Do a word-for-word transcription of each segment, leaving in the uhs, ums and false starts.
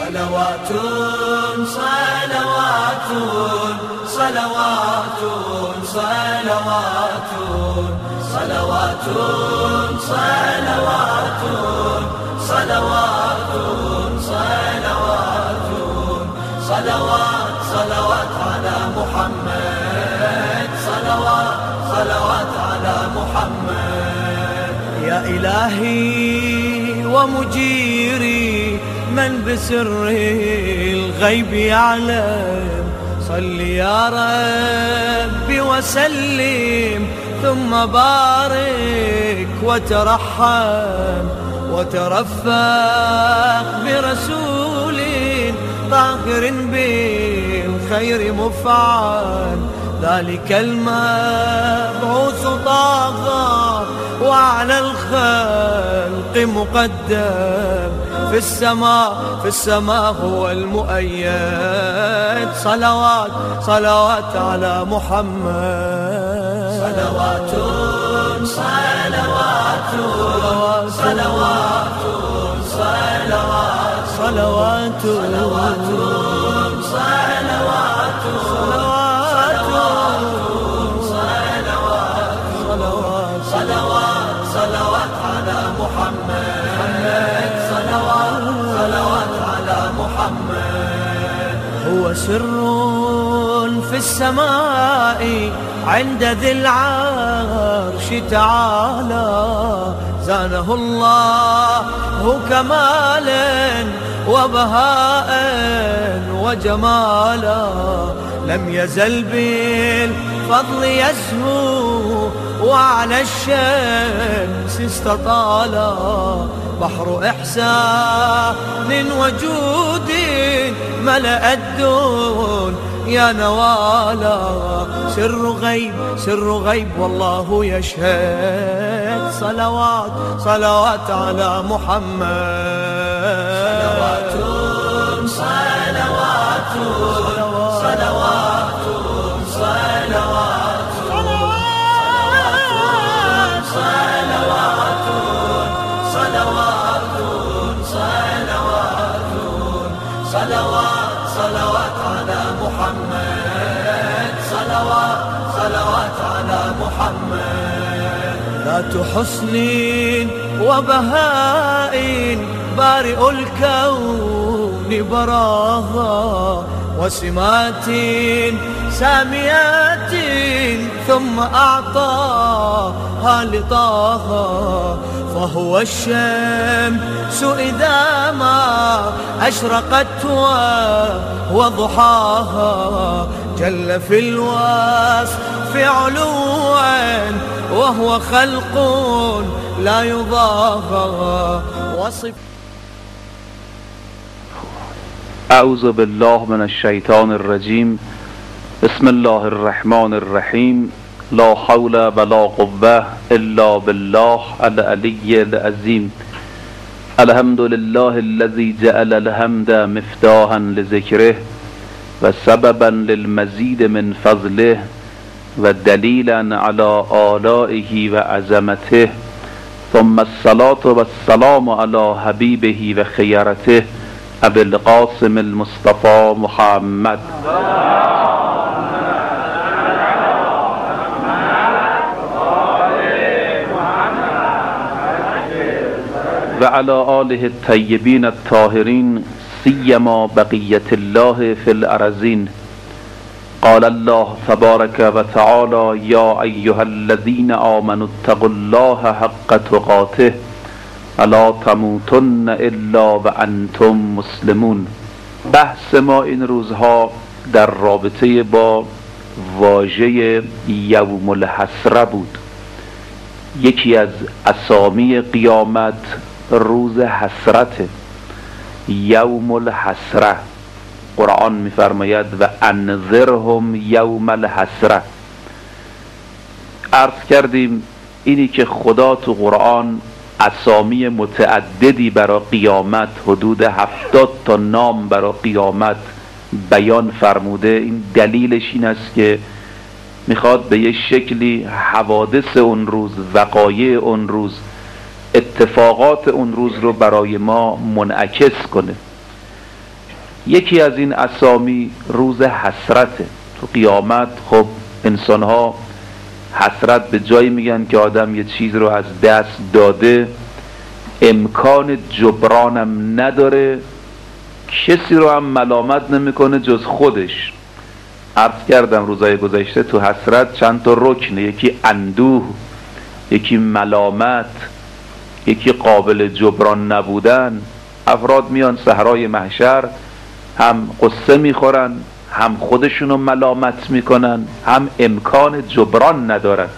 صلوات صلوات صلوات صلوات صلوات صلوات صلوات صلوات صلوات صلوات على محمد صلوات صلوات على محمد. يا إلهي ومجيري من بسر الغيب يعلم، صل يا ربي وسلم ثم بارك وترحم وترفق برسول طاهر بالخير مفعل، ذلك المبعوث طاغى وعلى الخلق مقدم، في السماء في السماء هو المؤيد. صلوات صلوات على محمد. صلوات صلوات صلوات صلوات صلوات صلوات صلوات صلوات صلوات صلوات على محمد. صلوات صلوات على محمد. هو سر في السماء عند ذي العرش تعالى، زانه الله كمالا وبهاء وجمالا، لم يزل بالفضل يزهو وعلى الشمس استطالا، بحر إحسان وجود ملأ الدون يا نوالا، سر غيب سر غيب والله يشهد. صلوات صلوات على محمد. صلوات صلوات صلوات صلوات صلوات صلوات صلوات صلوات صلوات على محمد. صلوات صلوات على محمد. ذات حسن وبهاء بارئ الكون براها، وسمات ساميات ثم أعطاها لطاها، فهو الشمس إذا ما أشرقت وضحاها، جل في الوصف علوا وهو خلق لا يضاهى وصف. اعوذ بالله من الشیطان الرجیم. بسم الله الرحمن الرحیم. لا حول ولا قوة الا بالله العلی العظیم. الحمد لله الذي جعل الحمد مفتاحا لذكره وسببا للمزيد من فضله ودليلا على آلائه وعظمته، ثم الصلاة والسلام على حبيبه وخيرته أبي القاسم المصطفى محمد وعلى آله الطيبين الطاهرين سيما بقية الله في الأرضين. قال الله تبارك وتعالى: يا أيها الذين آمنوا اتقوا الله حق تقاته ولا تموتن الا وانتم مسلمون. بحث ما این روزها در رابطه با واژه یوم الحسره بود. یکی از اسامی قیامت روز حسرت، یوم الحسره. قرآن می‌فرماید و انذرهم یوم الحسره. عرض کردیم اینی که خدا تو قرآن اسامی متعددی برای قیامت، حدود هفتاد تا نام برای قیامت بیان فرموده. این دلیلش این است که میخواد به یه شکلی حوادث اون روز، وقایع اون روز، اتفاقات اون روز رو برای ما منعکس کنه. یکی از این اسامی روز حسرته. تو قیامت خب انسان ها حسرت به جایی میگن که آدم یه چیز رو از دست داده، امکان جبرانم نداره، کسی رو هم ملامت نمیکنه جز خودش. عرض کردم روزای گذشته تو حسرت چند تا رکنه، یکی اندوه، یکی ملامت، یکی قابل جبران نبودن. افراد میان صحرای محشر، هم قصه میخورن، هم خودشونو ملامت میکنن، هم امکان جبران ندارن.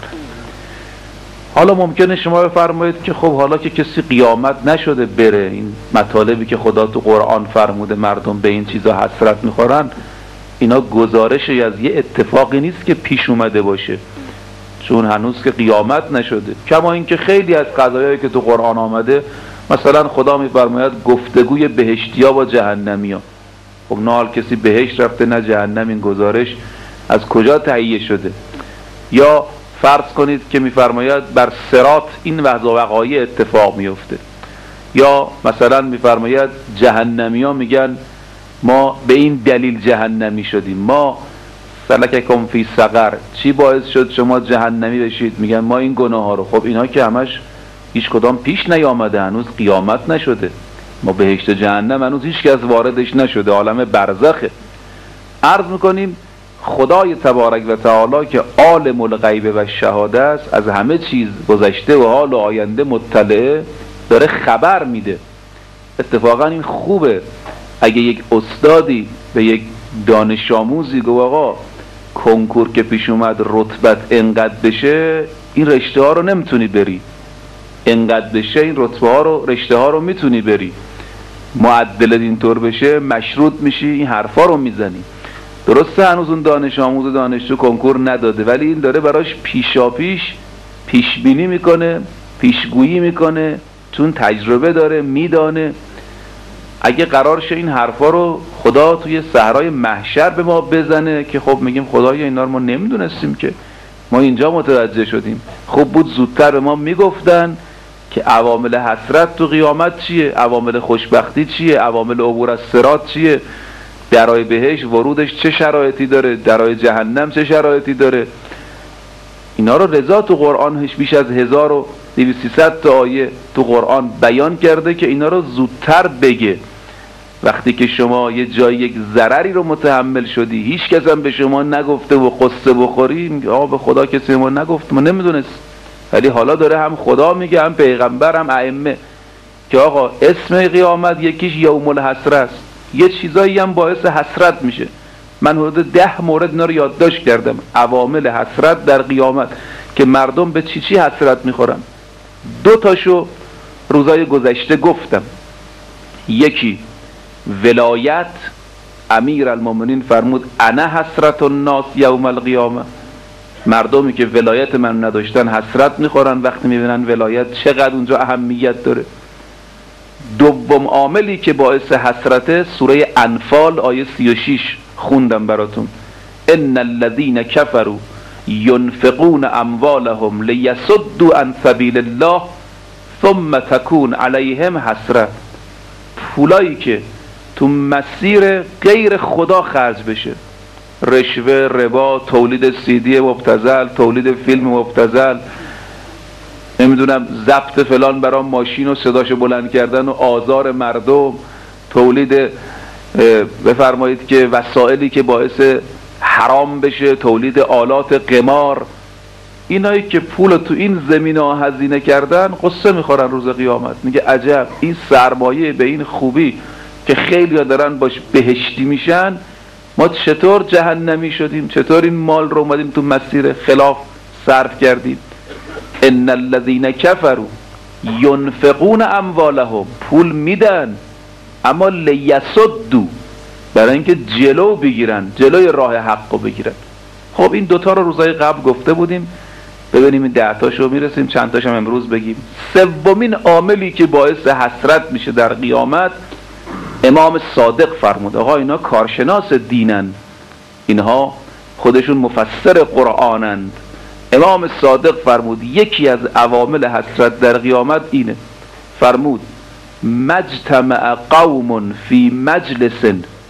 حالا ممکنه شما بفرمایید که خب حالا که کسی قیامت نشده بره، این مطالبی که خدا تو قرآن فرموده مردم به این چیزا حسرت میخورن، اینا گزارشی از یه اتفاقی نیست که پیش اومده باشه، چون هنوز که قیامت نشده. کما اینکه خیلی از قضایایی که تو قرآن آمده، مثلا خدا میفرماید گفتگوی بهشتیا با جهنمیا. خب نه حال کسی بهشت رفته نه جهنم، این گزارش از کجا تهیه شده؟ یا فرض کنید که میفرماید بر صراط این وقایع اتفاق میفته، یا مثلا میفرماید جهنمیا میگن ما به این دلیل جهنمی شدیم، ما سلککم فی سقر، چی باعث شد شما جهنمی بشید؟ میگن ما این گناه ها رو. خب اینا که همش هیچ کدام پیش نیامده، هنوز قیامت نشده، ما بهشت جهنم هنوز هیچ کس واردش نشده، عالم برزخه. عرض میکنیم خدای تبارک و تعالی که عالم الغیب و شهاده است، از همه چیز گذشته و حال و آینده مطلعه، داره خبر میده. اتفاقا این خوبه اگه یک استادی به یک دانش آموزی گفت آقا کنکور که پیش اومد رتبت انقدر بشه، این رشته ها رو نمیتونی بری، انقدر بشه این رتبه ها رو رشته ها رو میتونی بری، معدل اینطور بشه مشروط میشی، این حرفا رو میزنی. درسته هنوز اون دانش آموز و دانشجو کنکور نداده، ولی این داره براش پیشا پیش پیش بینی میکنه، پیشگویی میکنه، چون تجربه داره، میدانه. اگه قرار شه این حرفا رو خدا توی صحرای محشر به ما بزنه که خب میگیم خدایا اینا رو ما نمیدونستیم که، ما اینجا متوجه شدیم، خوب بود زودتر به ما میگفتن که عوامل حسرت تو قیامت چیه، عوامل خوشبختی چیه، عوامل عبور از صراط چیه، درای بهشت ورودش چه شرایطی داره، درای جهنم چه شرایطی داره. اینا رو رضا تو قرآنش بیش از هزار و دویست سیصد تا آیه تو قرآن بیان کرده که اینا رو زودتر بگه. وقتی که شما یه جای یک ضرری رو متحمل شدی، هیچ کس هم به شما نگفته و قصه بخوری، میگه آه به خدا کسی ما نگفت، ما نمیدونست. ولی حالا داره هم خدا میگه، هم پیغمبر، هم ائمه که آقا اسم قیامت یکیش یوم الحسره است، یه چیزایی هم باعث حسرت میشه. من حدود ده مورد اینا رو یادداشت کردم، عوامل حسرت در قیامت که مردم به چی چی حسرت میخورن. دو تاشو روزای گذشته گفتم. یکی ولایت، امیر المومنین فرمود انا حسرت الناس یوم القیامه، مردمی که ولایت من نداشتن حسرت میخورن وقتی میبینن ولایت چقدر اونجا اهمیت داره. دوم عاملی که باعث حسرته، سوره انفال آیه سی و شش خوندم براتون، ان الذين كفروا ينفقون اموالهم ليصدوا عن سبيل الله ثم تكون عليهم حسرت. پولایی که تو مسیر غیر خدا خرج بشه، رشوه، ربا، تولید سیدی مبتذل، تولید فیلم مبتذل، نمیدونم ضبط فلان برای ماشین و صداشو بلند کردن و آزار مردم، تولید بفرمایید که وسایلی که باعث حرام بشه، تولید آلات قمار، اینایی که پول تو این زمینه ها هزینه کردن قصه میخورن روز قیامت. میگه عجب این سرمایه به این خوبی که خیلی ها دارن باش بهشتی میشن، ما چطور جهنمی شدیم، چطور این مال رو اومدیم تو مسیر خلاف صرف کردیم. ان الذين كفروا ينفقون اموالهم، پول میدن اما لیصدوا، برای اینکه جلو بگیرن، جلوی راه حق رو بگیرن. خب این دوتا رو روزای قبل گفته بودیم، ببینیم این ده تاشو میرسیم، چند تاشم امروز بگیم. سومین عاملی که باعث حسرت میشه در قیامت، امام صادق فرمود، آقا اینا کارشناس دینن، اینها خودشون مفسر قرآنند. امام صادق فرمود یکی از عوامل حسرت در قیامت اینه، فرمود مجتمع قوم فی مجلس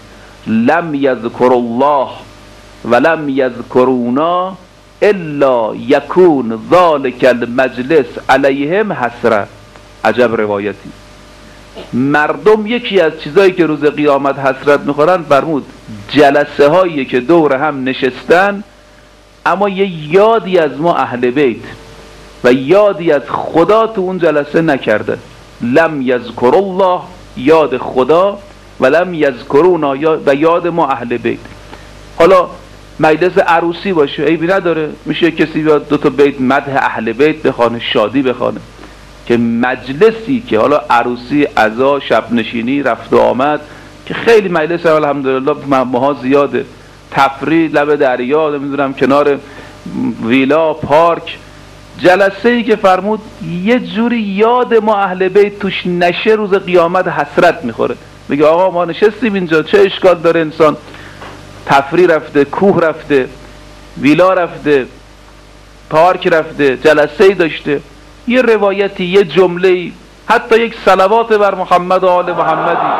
لم یذکر الله ولم یذکرونا الا یکون ذلک المجلس علیهم حسره. عجب روایتی. مردم یکی از چیزایی که روز قیامت حسرت میخورن فرمود جلسه هایی که دور هم نشستن اما یه یادی از ما اهل بیت و یادی از خدا تو اون جلسه نکرده. لم یذکر الله، یاد خدا، و لم یذکرونا، و یاد ما اهل بیت. حالا مجلس عروسی باشه عیبی نداره، میشه کسی بیاد دو تا بیت مدح اهل بیت بخونه، شادی بخونه. که مجلسی که حالا عروسی، عزا، شب نشینی، رفت و آمد که خیلی مجلس هم الحمدلله ماها زیاده، تفریح لب دریا، نمیدونم کنار ویلا، پارک، جلسه ای که فرمود یه جوری یاد ما اهل بیت توش نشه روز قیامت حسرت میخوره. بگه آقا ما نشستیم اینجا، چه اشکال داره انسان تفریح رفته، کوه رفته، ویلا رفته، پارک رفته، جلسه ای داشته، یه روایتی، یه جمله‌ای، حتی یک صلوات بر محمد و آل محمدی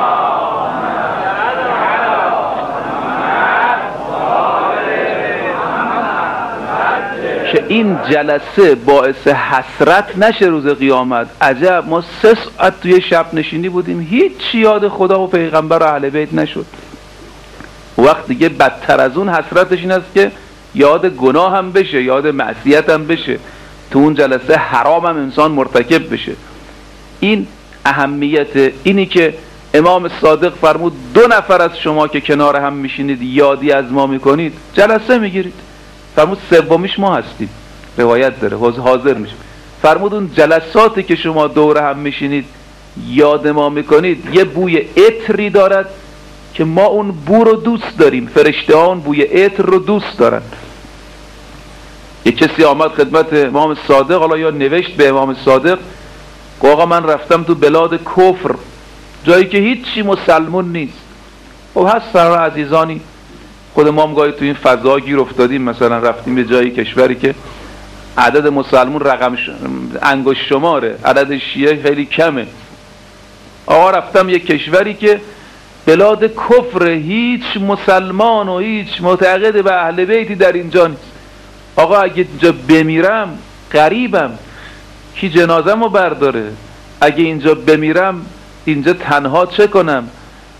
که این جلسه باعث حسرت نشه روز قیامت. عجب ما سه ساعت توی شب نشینی بودیم، هیچ یاد خدا و پیغمبر و اهل بیت نشد. وقت دیگه بدتر از اون حسرتش این است که یاد گناه هم بشه، یاد معصیت هم بشه، تو اون جلسه حرام هم انسان مرتکب بشه. این اهمیت اینی که امام صادق فرمود دو نفر از شما که کنار هم میشینید یادی از ما میکنید جلسه میگیرید. فرمود سومیش ما هستیم، روایت داره حاضر میشه. فرمود اون جلساتی که شما دور هم میشینید یاد ما میکنید یه بوی عطری دارد که ما اون بو رو دوست داریم، فرشته ها اون بوی عطر رو دوست دارن. یه کسی آمد خدمت امام صادق، حالا یا نوشت به امام صادق، آقا من رفتم تو بلاد کفر، جایی که هیچی مسلمون نیست. خب هست سرور عزیزانی، خود ما هم گاهی تو این فضا گیر افتادیم، مثلا رفتیم به جایی کشوری که عدد مسلمون رقم ش... انگشت شماره، عدد شیعه خیلی کمه. آقا رفتم یک کشوری که بلاد کفر، هیچ مسلمان و هیچ معتقد به اهل بیتی در اینجا نیست. آقا اگه اینجا بمیرم غریبم، کی جنازه‌مو برداره؟ اگه اینجا بمیرم اینجا تنها چه کنم؟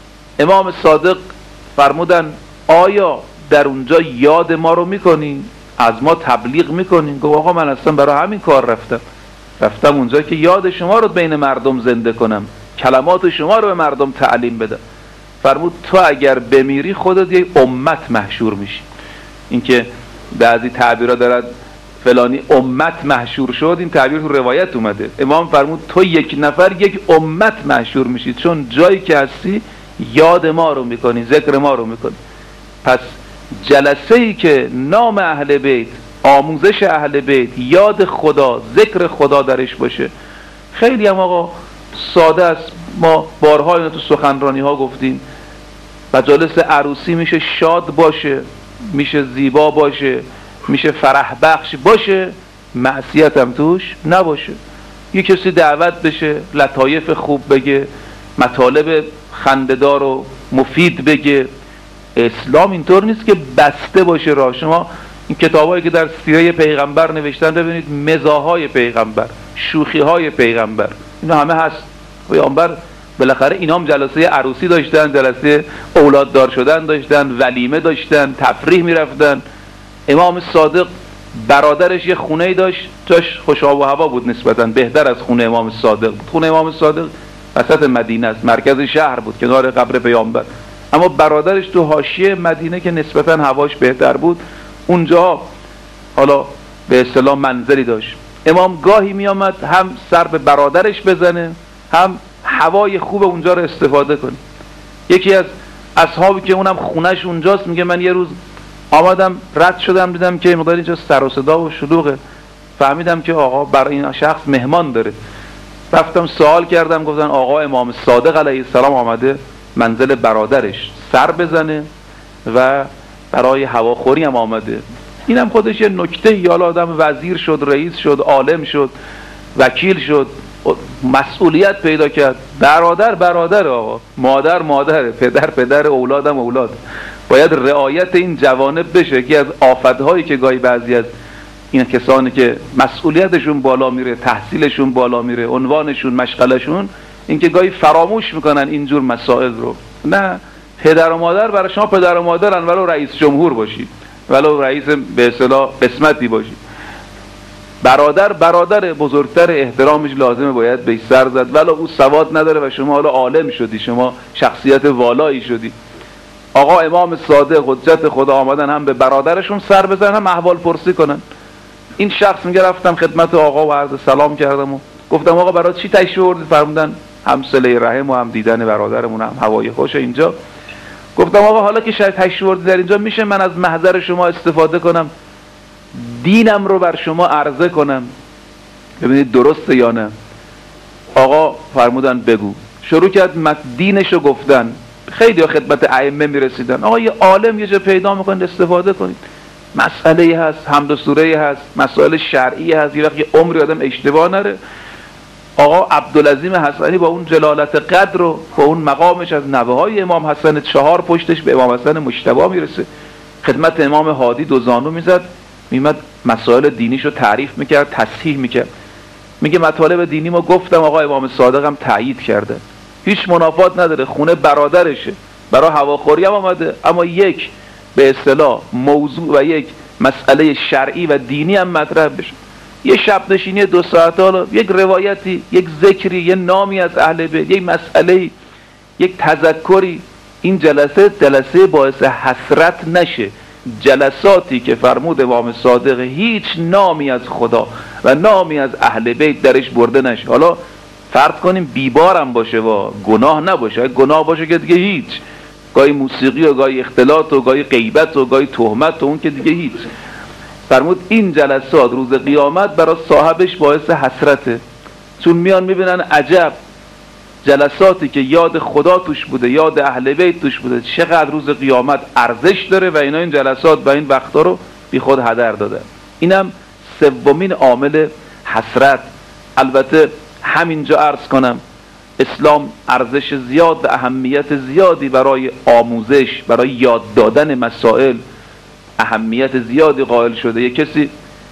امام صادق فرمودن آیا در اونجا یاد ما رو میکنین؟ از ما تبلیغ میکنین؟ گفت آقا من اصلا برای همین کار رفتم رفتم اونجا که یاد شما رو بین مردم زنده کنم، کلمات شما رو به مردم تعلیم بدم. فرمود تو اگر بمیری خودت یک امت محشور میشی. اینکه بعضی تعبیرها دارد فلانی امت محشور شد، این تعبیر تو روایت اومده. امام فرمود تو یک نفر یک امت محشور میشی، چون جایی که هستی یاد ما رو میکنی، ذکر ما رو میکنی. پس جلسه ای که نام اهل بیت، آموزش اهل بیت، یاد خدا، ذکر خدا درش باشه، خیلی هم آقا ساده است. ما بارها اینو تو سخنرانی ها گفتیم، مجالس عروسی میشه شاد باشه، میشه زیبا باشه، میشه فرح بخش باشه، معصیت هم توش نباشه. یه کسی دعوت بشه لطایف خوب بگه، مطالب خنده‌دار و مفید بگه. اسلام اینطور نیست که بسته باشه راه. شما این کتابایی که در سیره پیغمبر نوشتن ببینید، مزاحای پیغمبر، شوخی‌های پیغمبر، اینا همه هست. پیغمبر بالاخره اینا هم جلسه عروسی داشتن، جلسه اولاد دار شدن داشتن، ولیمه داشتن، تفریح میرفتن. امام صادق برادرش یه خونه‌ای داشت، توش خوش آب و هوا بود، نسبتاً بهتر از خونه امام صادق بود. خونه امام صادق وسط مدینه است، مرکز شهر بود، کنار قبر پیامبر. اما برادرش تو حاشیه مدینه که نسبتاً هواش بهتر بود، اونجا حالا به اصطلاح منزلی داشت. امام گاهی می آمد هم سر به برادرش بزنه، هم هوای خوب اونجا رو استفاده کنه. یکی از اصحابی که اونم خونش اونجاست میگه من یه روز آمدم رد شدم، دیدم که مقدار اینجا سر و صدا و شلوغه، فهمیدم که آقا برای این شخص مهمان داره. رفتم سوال کردم، گفتن آقا امام صادق علیه السلام آمده منزل برادرش سر بزنه و برای هواخوری هم آمده. اینم خودش یه نکته. یا آدم وزیر شد، رئیس شد، عالم شد، وکیل شد، مسئولیت پیدا کرد. برادر برادر آقا، مادر مادره، پدر پدر، اولادم اولاد. باید رعایت این جوانب بشه که از آفت‌هایی که گاهی بعضی از این کسانی که مسئولیتشون بالا میره، تحصیلشون بالا میره، عنوانشون، مشغلشون، اینکه گاهی فراموش میکنن اینجور مسائل رو. نه، پدر و مادر برای شما پدر و مادرن، ولو رئیس جمهور باشی، ولو رئیس به اصطلاح قسمتی باشی. برادر برادر، بزرگتر، احترامش لازمه، باید بهش سر زد، ولو او سواد نداره و شما حالا عالم شدی، شما شخصیت والایی شدی. آقا امام صادق حجت خدا آمدن هم به برادرشون سر بزنن، هم احوال پرسی کنن. این شخص میگه رفتم خدمت آقا و عرض سلام کردم و گفتم آقا برای چی تشریف آوردید؟ فرمودن هم صله رحم و هم دیدن برادرمون، هم هوای خوش اینجا. گفتم آقا حالا که شاید تشریف آوردید در اینجا، میشه من از محضر شما استفاده کنم، دینم رو بر شما عرضه کنم، ببینید درسته یا نه؟ آقا فرمودن بگو. شروع کرد دینش رو گفتن. خیلی خدمت ائمه میرسیدن، آقا یه عالم یه جا پیدا میکنید استفاده کنید، مسئله هست، حمد و سوره هست، مسائل شرعی هست، یه وقت یه عمری آدم اشتباه نره. آقا عبدالعظیم حسنی با اون جلالت قدر و با اون مقامش از نوه های امام حسن چهار پشتش به امام حسن مجتبی میرسه، خدمت امام هادی دو زانو میزد، میمد مسائل دینیشو تعریف میکرد، تصحیح میکرد. میگه مطالب دینی ما گفتم، آقا امام صادق هم تایید کرده، هیچ منافات نداره، خونه برادرشه، برای هواخوری هم آمده، اما یک به اصطلاح موضوع و یک مسئله شرعی و دینی هم مطرح بشه. یه شب نشینی دو ساعته، حالا یک روایتی، یک ذکری، یه نامی از اهل بیت، یک مسئله، یک تذکری، این جلسه جلسه باعث حسرت نشه. جلساتی که فرمود امام صادق هیچ نامی از خدا و نامی از اهل بیت درش برده نشه. حالا فرض کنیم بیبارم باشه و گناه نباشه، گناه باشه که دیگه هیچ، گاهی موسیقی و گاهی اختلاط و گاهی غیبت و گاهی تهمت و اون که دیگه هیچ. فرمود این جلسات روز قیامت برای صاحبش باعث حسرته، چون میان میبینن عجب جلساتی که یاد خدا توش بوده، یاد اهل بیت توش بوده، چقدر روز قیامت ارزش داره و اینا این جلسات و این وقتا رو بی خود هدر داده. اینم سومین عامل حسرت. البته همینجا عرض کنم اسلام ارزش زیاد و اهمیت زیادی برای آموزش، برای یاد دادن مسائل اهمیت زیادی قائل شده. یک کسی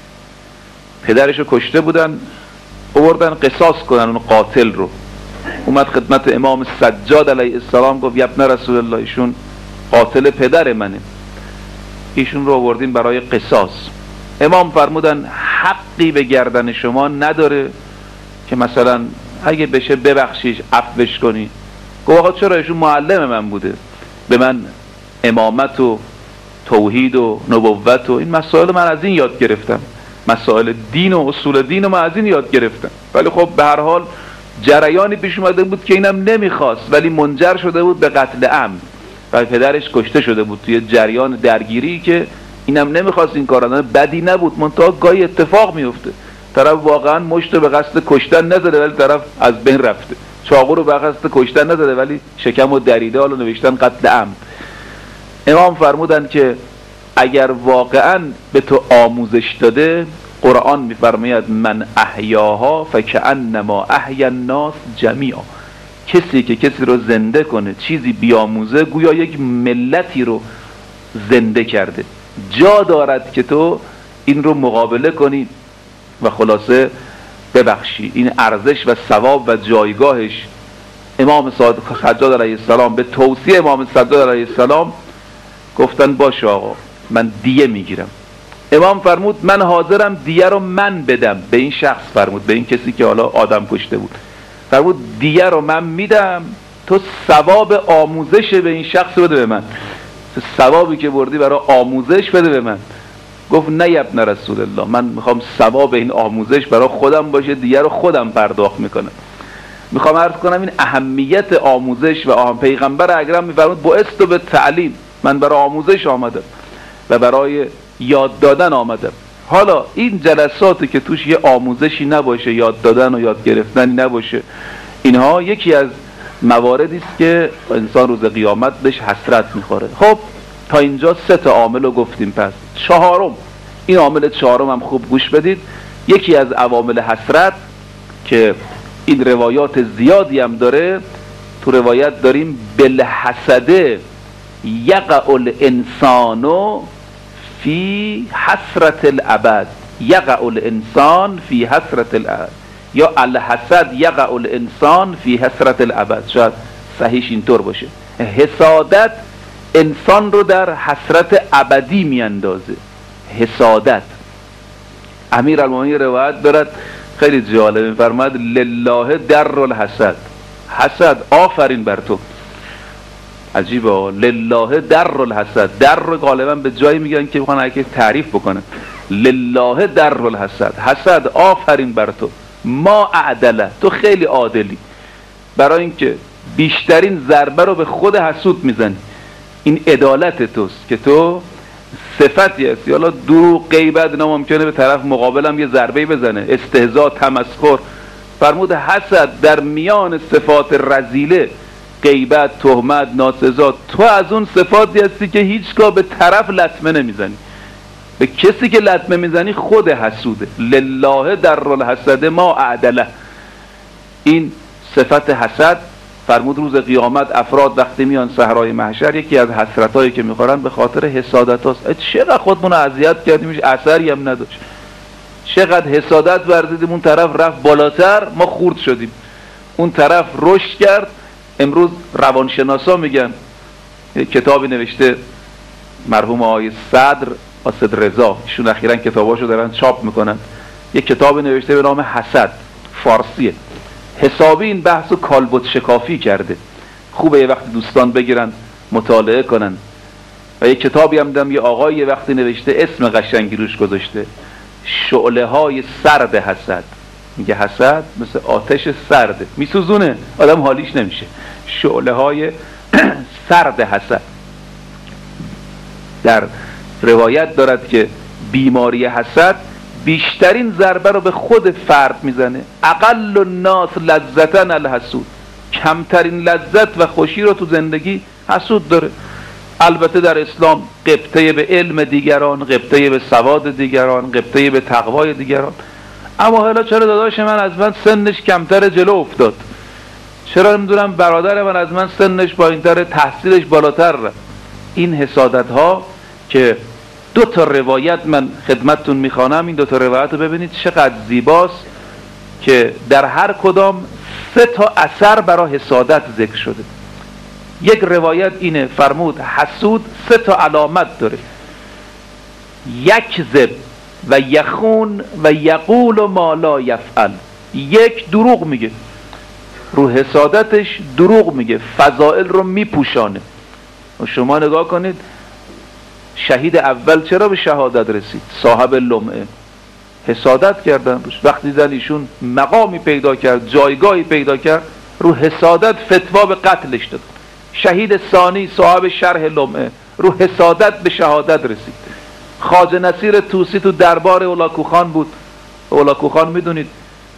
پدرشو کشته بودن، آوردن قصاص کنن اون قاتل رو، اومد خدمت امام سجاد علیه السلام گفت ابن رسول الله ایشون قاتل پدر منه، ایشون رو آوردین برای قصاص. امام فرمودن حقی به گردن شما نداره که مثلا اگه بشه ببخشیش، عفوش کنی. گفت آقا چرا؟ ایشون معلم من بوده، به من امامت و توحید و نبوت و این مسائل من از این یاد گرفتم، مسائل دین و اصول دین و من از این یاد گرفتم. ولی خب به هر حال جریانی پیش اومده بود که اینم نمیخواست، ولی منجر شده بود به قتل عمد و پدرش کشته شده بود توی جریان درگیری که اینم نمیخواست این کارا، بدی نبود، منتها گاهی اتفاق میفته، طرف واقعا مشت رو به قصد کشتن نزده ولی طرف از بین رفته، چاقو رو به قصد کشتن نزده ولی شکم و دریده، حالا نوشتن قتل عمد. امام فرمودن که اگر واقعا به تو آموزش داده، قرآن میفرماید من احیاها فکأنما احیا الناس جمیعا، کسی که کسی رو زنده کنه، چیزی بیاموزه، گویا یک ملتی رو زنده کرده. جا دارد که تو این رو مقابله کنی و خلاصه ببخشی. این ارزش و ثواب و جایگاهش. امام سجاد علیه السلام به توصیه امام سجاد علیه السلام گفتن باشه آقا من دیه میگیرم. امام فرمود من حاضرم دیه رو من بدم به این شخص، فرمود به این کسی که حالا آدم کشته بود، فرمود دیه رو من میدم، تو ثواب آموزش به این شخص بده به من، ثوابی که بردی برای آموزش بده به من. گفت نه ابن رسول الله، من میخوام ثواب این آموزش برای خودم باشه، دیه رو خودم پرداخت میکنم. میخوام عرض کنم این اهمیت آموزش و آم پیغمبر اکرم میفرمود بعثت به تعلیم، من برای آموزش آمدم و برای یاد دادن آمدم. حالا این جلساتی که توش یه آموزشی نباشه، یاد دادن و یاد گرفتنی نباشه، اینها یکی از مواردی است که انسان روز قیامت بهش حسرت میخوره. خب تا اینجا سه تا عامل رو گفتیم. پس چهارم، این عامل چهارم هم خوب گوش بدید، یکی از عوامل حسرت که این روایات زیادی هم داره. تو روایت داریم بالحسده یقع الانسان فی حسرت الابد، یقع الانسان فی حسرت الابد، یا الحسد یقع الانسان فی حسرت الابد، شاید صحیحش اینطور باشه. حسادت انسان رو در حسرت ابدی میاندازه. حسادت. امیر المؤمنین روایت دارد خیلی جالب، میفرماد لله در الحسد، حسد آفرین بر تو. عجیبه، لله در الحسد. در رو غالبا به جایی میگن که بخوان اگه تعریف بکنن. لله در الحسد، حسد آفرین بر تو. ما اعدله، تو خیلی عادلی، برای اینکه بیشترین ضربه رو به خود حسود میزنی. این عدالت توست که تو صفتی هستی. حالا دروغ، غیبت اینا ممکنه به طرف مقابلم یه ضربه بزنه، استهزاء، تمسخر. فرمود حسد در میان صفات رذیله، غیبت، تهمت، ناسزا، تو از اون صفاتی هستی که هیچگاه به طرف لطمه نمیزنی. به کسی که لطمه میزنی خود حسوده. لله در الحسد ما اعدله. این صفت حسد. فرمود روز قیامت افراد وقتی میان صحرای محشر، یکی از حسرتایی که میخورن به خاطر حسادت هاست. چقدر خودمون رو اذیت کردیم، اثری هم نداشت. چقدر حسادت ورزیدیم، اون طرف رفت بالاتر، ما خورد شدیم. اون طرف رشد کرد. امروز روانشناسا میگن، کتابی نوشته مرحوم آقای صدر اسد رضا، ایشون اخیراً کتاباشو دارن چاپ میکنن، یک کتابی نوشته به نام حسد، فارسیه. حسابی این بحث رو کالبد شکافی کرده. خوبه یه وقتی دوستان بگیرن مطالعه کنن. و یک کتابی هم دیدم یه آقای یه وقتی نوشته، اسم قشنگی روش گذاشته، شعله های سرد حسد. میگه حسد مثل آتش سرده، میسوزونه، آدم حالیش نمیشه. شعله های سرد حسد. در روایت دارد که بیماری حسد بیشترین ضربه رو به خود فرد میزنه. اقل الناس لذتا الحسود، کمترین لذت و خوشی رو تو زندگی حسود داره. البته در اسلام غبطه به علم دیگران، غبطه به سواد دیگران، غبطه به تقوای دیگران. اما حالا چرا داداش من از من سنش کمتر جلو افتاد؟ چرا نمیدونم برادر من از من سنش پایینتر، تحصیلش بالاتر رفت؟ این حسادت ها که دو تا روایت من خدمتتون میخوانم، این دو تا روایت رو ببینید چقدر زیباست که در هر کدام سه تا اثر برای حسادت ذکر شده. یک روایت اینه، فرمود حسود سه تا علامت داره: یکذب و یخون و یقول ما لا یفعل. یک، دروغ میگه، رو حسادتش دروغ میگه، فضائل رو میپوشانه. و شما نگاه کنید شهید اول چرا به شهادت رسید؟ صاحب لمعه. حسادت کردن روش. وقتی دیدن ایشون مقامی پیدا کرد، جایگاهی پیدا کرد، رو حسادت فتوا به قتلش داد. شهید ثانی صاحب شرح لمعه، رو حسادت به شهادت رسید. خواجه نصیر طوسی تو دربار هولاکوخان بود. هولاکوخان میدونید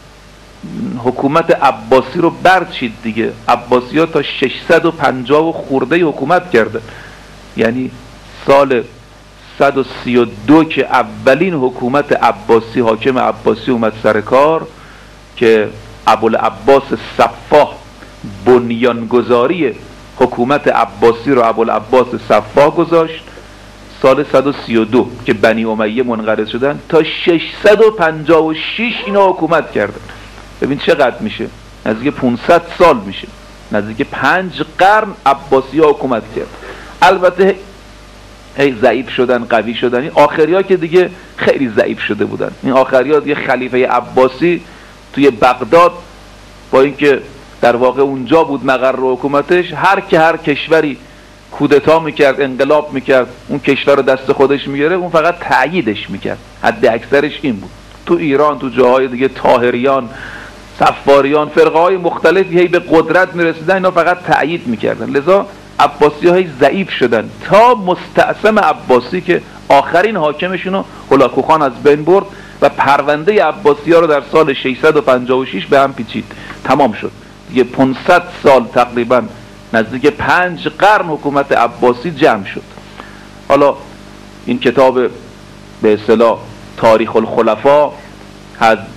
حکومت عباسی رو برچید دیگه. عباسی ها تا ششصد و پنجاه و خورده حکومت کرده. یعنی سال صد و سی و دو که اولین حکومت عباسی، حاکم عباسی اومد سر کار، که ابوالعباس صفاح بنیانگذاری حکومت عباسی رو ابوالعباس صفاح گذاشت. سال صد و سی و دو که بنی امیه منقرض شدن، تا ششصد و پنجاه و شش اینا حکومت کردن. ببین چقدر میشه، نزدیک پانصد سال میشه، نزدیک پنج قرن عباسی ها حکومت کرد. البته هی ضعیف شدن، قوی شدن. این آخری ها که دیگه خیلی ضعیف شده بودن. این آخری ها دیگه خلیفه عباسی توی بغداد، با اینکه در واقع اونجا بود مقر حکومتش، هر که هر کشوری کودتا میکرد، انقلاب میکرد، اون کشور رو دست خودش میگیره، اون فقط تأییدش میکرد. حد اکثرش این بود. تو ایران، تو جاهای دیگه طاهریان، صفاریان، فرقه های مختلفی هی به قدرت میرسیدن، اینا فقط تأیید میکردن. لذا عباسی های ضعیف شدن تا مستعصم عباسی که آخرین حاکمشونو هولاکوخان از بین برد و پرونده عباسی ها رو در سال ششصد و پنجاه و شش به هم پیچید. تمام شد دیگه. پانصد سال تقریبا، نزدیک پنج قرن حکومت عباسی جمع شد. حالا این کتاب به اصطلاح تاریخ الخلفا از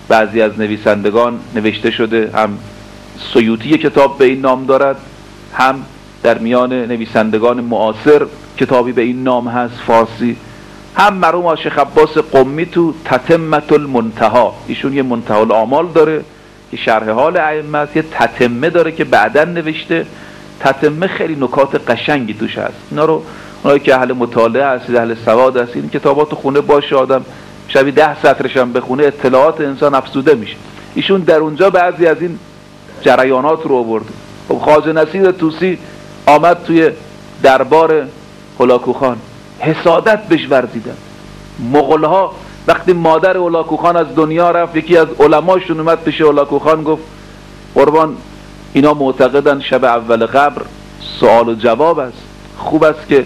بعضی از نویسندگان نوشته شده، هم سیوطی کتاب به این نام دارد، هم در میان نویسندگان معاصر کتابی به این نام هست فارسی، هم مرحوم شیخ عباس قمی تو تتمه المنتها، ایشون یه منتهی الاعمال داره که شرح حال ائمه است، یه تتمه داره که بعداً نوشته. تتمه خیلی نکات قشنگی توش هست. اینا رو اونایی که اهل مطالعه هستید، اهل سواد هستید، این کتابات خونه باشه، آدم شبی ده سطرش هم بخونه اطلاعات انسان افزوده میشه. ایشون در اونجا بعضی از این جریانات رو آورده. خب خواجه نصیر طوسی آمد توی دربار هولاکو خان، حسادت بهش ورزیدن. مغول‌ها وقتی مادر هولاکو خان از دنیا رفت، یکی از علماشون اومد پیش هولاکو خان گفت قربان اینا معتقدن شب اول قبر سوال و جواب است، خوب است که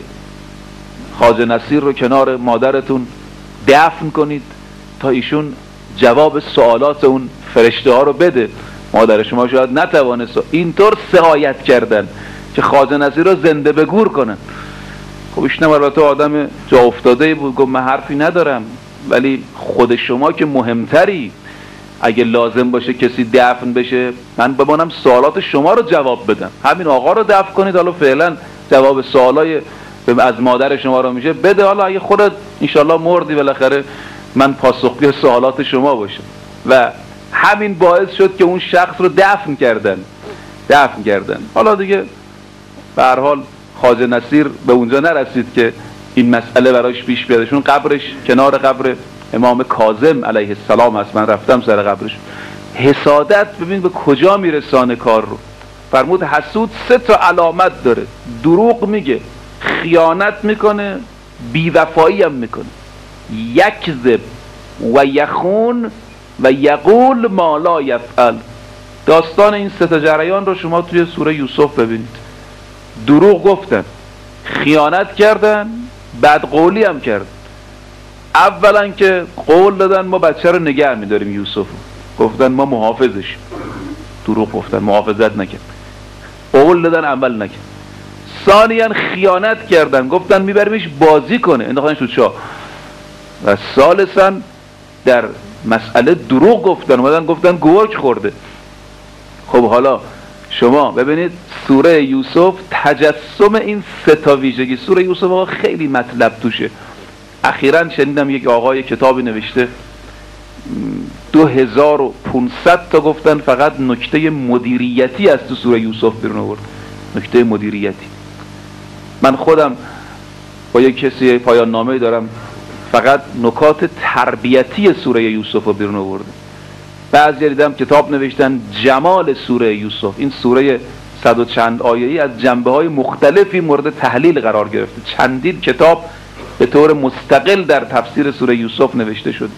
خواجه نصیر رو کنار مادرتون دفن کنید تا ایشون جواب سوالات اون فرشته ها رو بده، مادر شما شاید نتوانه. اینطور سعایت کردن که خواجه نصیر رو زنده به گور کنن. خب ایشون البته آدم جا افتاده بود، گفت من حرفی ندارم، ولی خود شما که مهمتری، اگه لازم باشه کسی دفن بشه من بمانم سوالات شما رو جواب بدم، همین آقا رو دفن کنید، حالا فعلا جواب سوالای از مادر شما رو میشه بده، حالا اگه خودت انشالله مردی بالاخره من پاسخگوی سوالات شما باشم. و همین باعث شد که اون شخص رو دفن کردن دفن کردن حالا دیگه به هر حال خواجه نصیر به اونجا نرسید که این مسئله برایش پیش بیادشون. قبرش کنار قبر امام کاظم علیه السلام هست، من رفتم سر قبرش. حسادت ببین به کجا میرسانه کار رو. فرمود حسود سه تا علامت داره: دروغ میگه، خیانت میکنه، بیوفایی هم میکنه. یکذب و یخون و یقول ما لا یفعل. داستان این سه تا جریان رو شما توی سوره یوسف ببینید. دروغ گفتن، خیانت کردن، بدقولی هم کردن. اولا که قول دادن ما بچه رو نگه میداریم یوسف، گفتن ما محافظش. دروغ گفتن، محافظت نکرد. قول دادن، عمل نکرد. ثانیا خیانت کردن، گفتن میبریمش بازی کنه، انداختنش تو چاه. و ثالثا در مسئله دروغ گفتن، اومدن گفتن گرگ خورده. خب حالا شما ببینید سوره یوسف تجسم این سه تا ویژگی. سوره یوسف آقا خیلی مطلب توشه. اخیراً شنیدم یک آقای کتابی نوشته دو هزار و پونصد تا گفتن فقط نکته مدیریتی از تو سوره یوسف بیرون آورد. نکته مدیریتی. من خودم با یک کسی پایان نامه دارم، فقط نکات تربیتی سوره یوسف رو بیرون آورده. بعضی دیدم کتاب نوشتن جمال سوره یوسف. این سوره صد و چند آیه‌ای از جنبه‌های مختلفی مورد تحلیل قرار گرفته. چندین کتاب به طور مستقل در تفسیر سوره یوسف نوشته شد.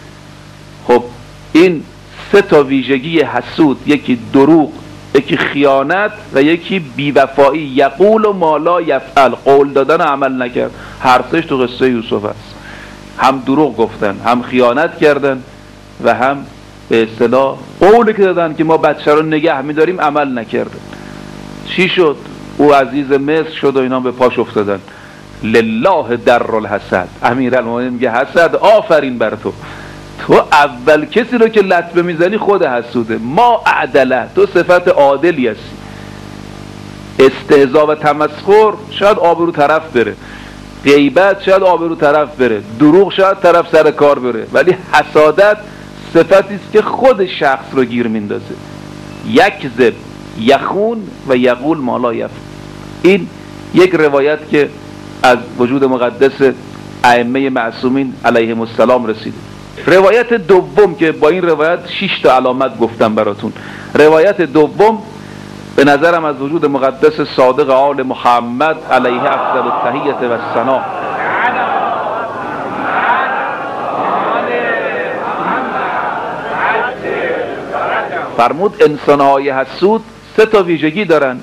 خب این سه تا ویژگی حسود، یکی دروغ، یکی خیانت و یکی بیوفایی، یقول و ما لا یفعل، قول دادن و عمل نکرد. هر سهش تو قصه یوسف است. هم دروغ گفتن، هم خیانت کردن و هم به اصطلاح قولی که دادن که ما بچه رو نگه میداریم عمل نکردن. چی شد؟ او عزیز مصر شد و اینا به پاش افتادن. لله در الحسد. امیرالمومنین میگه حسد آفرین بر تو، تو اول کسی رو که لطمه میزنی خود حسوده. ما اعدله، تو صفت عادلی هستی. استهزا و تمسخر شاید آبرو طرف بره، غیبت شاید آبرو طرف بره، دروغ شاید طرف سر کار بره، ولی حسادت صفتی است که خود شخص رو گیر میندازه. یکذب، یخون و یقول ما لا یفعل. این یک روایت که از وجود مقدس ائمه معصومین علیهم السلام رسیده. روایت دوم که با این روایت شش تا علامت گفتم براتون. روایت دوم به نظرم از وجود مقدس صادق آل محمد علیه افضل التحیة و الثنا. فرمود انسان‌های حسود سه تا ویژگی دارن.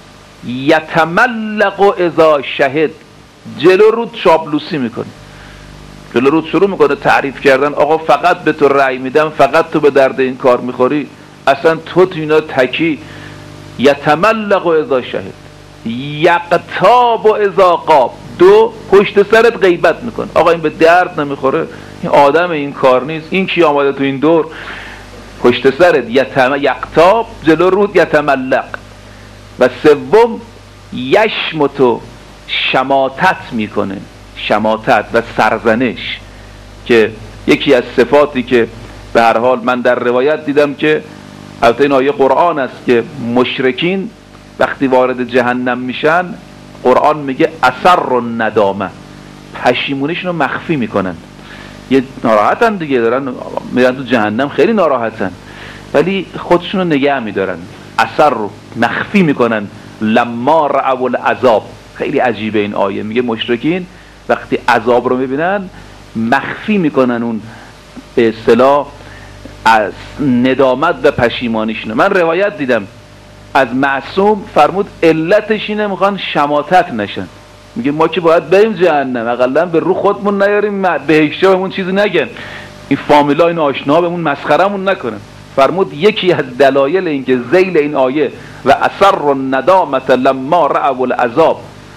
یتملق اذا شهد، جلو رود چاپلوسی میکنه. جلو رود شروع میکنه تعریف کردن، آقا فقط به تو رأی میدم، فقط تو به درد این کار میخوری، اصلا تو تو اینا تکی. یتملق اذا شهد، یقتاب اذا قاب، دو پشت سرت غیبت میکنه. آقا این به درد نمیخوره، این آدم این کار نیست، این کی آمده تو این دور، پشت سرت یتم یقتاب، جلو رود یتملق. و سوم یشمتو، شماتت میکنه، شماتت و سرزنش، که یکی از صفاتی که به هر حال من در روایت دیدم که البته این آیه قرآن است که مشرکین وقتی وارد جهنم میشن قرآن میگه اثر الندامه، پشیمونیشون رو مخفی میکنن. یه ناراحتن دیگه، دارن میرن تو جهنم خیلی ناراحتن، ولی خودشون رو نگه میدارن، اثر رو مخفی میکنن. لما رأوا العذاب، خیلی عجیبه این آیه، میگه مشرکین وقتی عذاب رو میبینن مخفی میکنن اون به اصطلاح از ندامت و پشیمانیشون. من روایت دیدم از معصوم فرمود علتش اینه میخوان شماتت نشن. میگه ما که باید بریم جهنم، اقلا به رو خودمون نیاریم بهشت بهمون چیزی نگن، این فامیلا این آشنا بهمون مسخرمون نکنن. فرمود یکی از دلایل این که ذیل این آیه و اثر الندامت لما رأوا العذاب،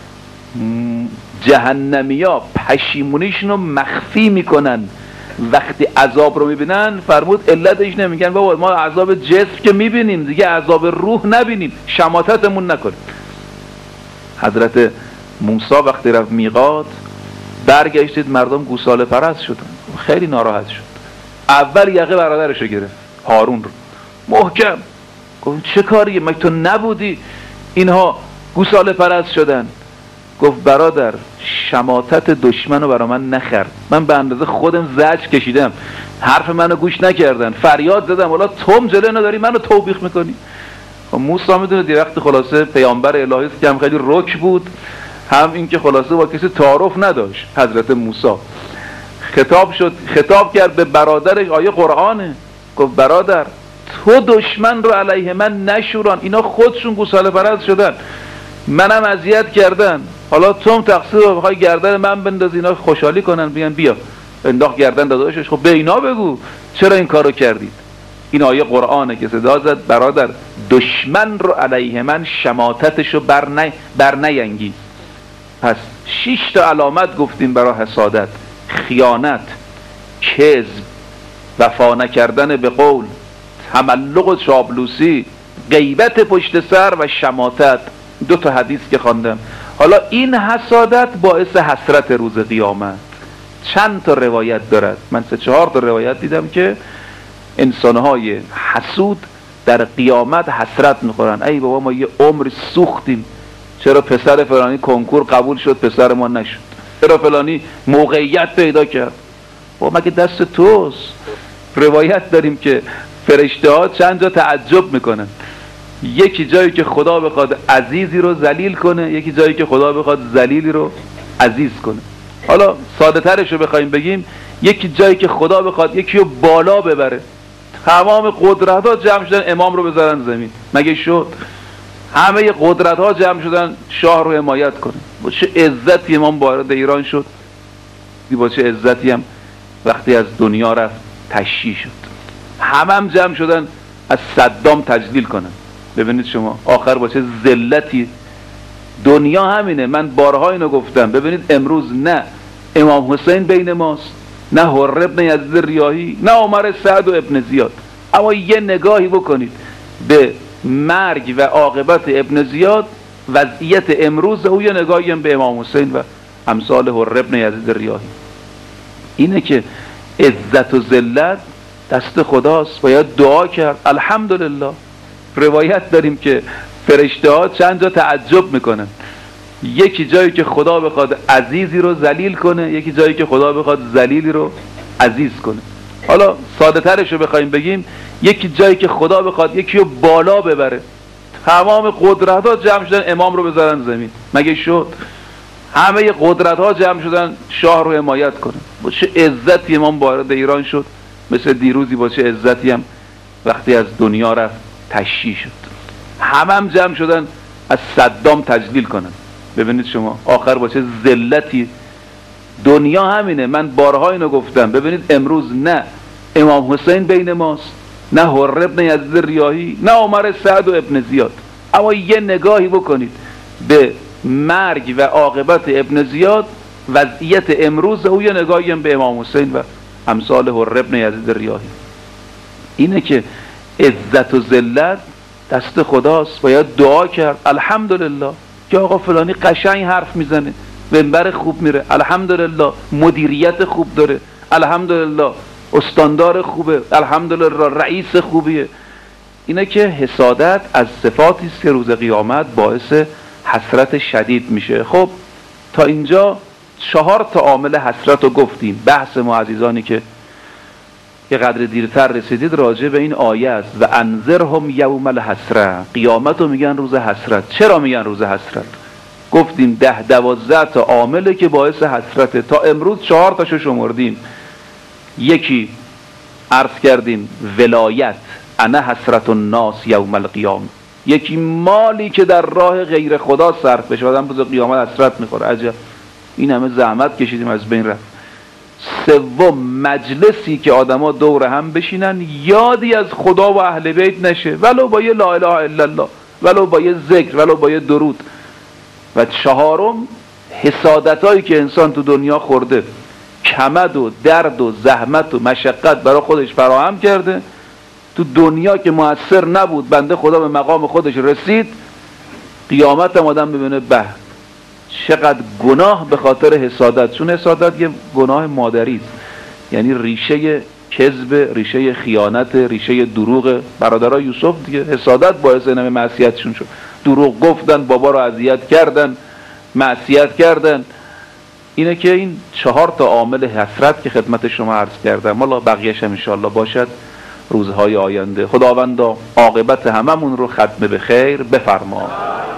جهنمیا پشیمونیشون رو مخفی میکنن وقتی عذاب رو میبینن. فرمود علتش نمیگن بابا ما عذاب جسم که میبینیم دیگه، عذاب روح نبینیم، شماتتمون نکنیم. حضرت موسی وقتی رفت میقات برگشتید مردم گوساله پرست شدن، خیلی ناراحت شد. اول یقه برادرش رو گرفت، هارون رو محکم گفت چه کاریه، مگه تو نبودی اینها گوساله پرست شدن؟ گفت برادر شماتت دشمن رو برا من نخر، من به اندازه خودم زجر کشیدم، حرف منو گوش نکردن، فریاد زدم، حالا توم جلوی نداری منو توبیخ میکنی؟ موسی میدونه دی وقتی خلاصه پیامبر الهی است که هم خیلی رک بود، هم این که خلاصه با کسی تعارف نداشت. حضرت موسی خطاب شد، خطاب کرد به برادرش، آیه قرآنه، گفت برادر تو دشمن رو علیه من نشوران، اینا خودشون گوساله پرست شدن، منم اذیت کردن، حالا تو هم تقصیر رو بخوای گردن من بندازی، اینا خوشحالی کنن بگن بیا انداخت گردن داداشش. خب به اینا بگو چرا این کارو کردید. این آیه قرآنه که صدا زد برادر دشمن رو علیه من شماتتشو بر نه بر نینگیز. پس شش تا علامت گفتیم برای حسادت: خیانت، کذب، وفا نکردن به قول، تملق و چاپلوسی، غیبت پشت سر و شماتت. دو تا حدیث که خواندم. حالا این حسادت باعث حسرت روز قیامت. چند تا روایت دارد، من سه چهار تا روایت دیدم که انسانهای حسود در قیامت حسرت میخورن، ای بابا ما یه عمر سوختیم، چرا پسر فلانی کنکور قبول شد پسر ما نشد، چرا فلانی موقعیت پیدا کرد، بابا مگه دست توست. روایت داریم که فرشته ها چند جا تعجب میکنن، یکی جایی که خدا بخواد عزیزی رو ذلیل کنه، یکی جایی که خدا بخواد ذلیلی رو عزیز کنه. حالا ساده ترش رو بخوایم بگیم، یکی جایی که خدا بخواد یکی رو بالا ببره، تمام قدرت ها جمع شدن امام رو بذارن زمین، مگه شد؟ همه قدرت ها جمع شدن شاه رو حمایت کنه. با چه عزتی امام وارد ایران شد، با چه عزتی هم وقتی از دنیا رفت تشییع شد. همه هم جمع شدن از صدام تجلیل کنن. ببینید شما آخر با چه ذلتی. دنیا همینه، من بارها اینو گفتم. ببینید امروز نه امام حسین بین ماست، نه حر ابن یزید ریاحی، نه عمر سعد و ابن زیاد. اما یه نگاهی بکنید به مرگ و عاقبت ابن زیاد، وضعیت امروز او، یه نگاهی هم به امام حسین و امثال حر ابن یزید ریاحی. اینه که عزت و ذلت دست خداست، باید دعا کرد. الحمدلله روایت داریم که فرشته ها چند جا تعجب میکنن، یکی جایی که خدا بخواد عزیزی رو ذلیل کنه، یکی جایی که خدا بخواد ذلیلی رو عزیز کنه. حالا ساده ترش رو بخوایم بگیم، یکی جایی که خدا بخواد یکی رو بالا ببره، تمام قدرت ها جمع شدن امام رو بذارن زمین، مگه شد؟ همه قدرت ها جمع شدن شاه رو حمایت کنه. با چه عزتی امام وارد ایران شد، مثل دیروزی با چه عزتی هم وقتی از دنیا رفت تشییع شد. همه هم جمع شدن از صدام تجلیل کنن. ببینید شما آخر با چه ذلتی. دنیا همینه، من بارها اینو گفتم. ببینید امروز نه امام حسین بین ماست، نه حر ابن یزید ریاحی، نه عمر سعد و ابن زیاد. اما یه نگاهی بکنید به مرگ و عاقبت ابن زیاد، وضعیت امروز او، یه نگاهی هم به امام حسین و امثال حر ابن یزید ریاحی. اینه که عزت و ذلت دست خداست. باید دعا کرد الحمدلله که آقا فلانی قشنگ حرف میزنه، منبر خوب میره، الحمدلله مدیریت خوب داره، الحمدلله استاندار خوبه، الحمدلله رئیس خوبیه. اینه که حسادت از صفاتی است که روز قیامت باعث حسرت شدید میشه. خب تا اینجا چهار تا عامل حسرت رو گفتیم. بحث ما عزیزانی که یه قدر دیرتر رسیدید راجع به این آیه است و انذرهم یوم الحسره. قیامت رو میگن روز حسرت. چرا میگن روز حسرت؟ گفتیم ده دوازده تا عامله که باعث حسرته. تا امروز چهار تاشو شمردیم. یکی عرض کردیم ولایت، انا حسرت الناس یوم القیامه. یکی مالی که در راه غیر خدا صرف بشه، آدم روز قیامت حسرت میخوره. عجب این همه زحمت کشیدیم از بین رفت. سوم مجلسی که آدما دور هم بشینن یادی از خدا و اهل بیت نشه، ولو با یه لا اله الا الله، ولو با یه ذکر، ولو با یه درود. و چهارم حسادتایی که انسان تو دنیا خورده، کمد و درد و زحمت و مشقت برای خودش فراهم کرده، تو دنیا که موثر نبود، بنده خدا به مقام خودش رسید، قیامت هم آدم ببینه به چقدر گناه به خاطر حسادت. چون حسادت یه گناه مادری است، یعنی ریشه کذب، ریشه خیانت، ریشه دروغ. برادرای یوسف دیگه حسادت باعث اینم معصیتشون شد. دروغ گفتن، بابا رو اذیت کردن، معصیت کردن. اینه که این چهار تا عامل حسرت که خدمت شما عرض کردم، والا بقیه‌اش هم ان شاءالله باشد روزهای آینده. خداوندا عاقبت هممون رو ختم به خیر بفرما.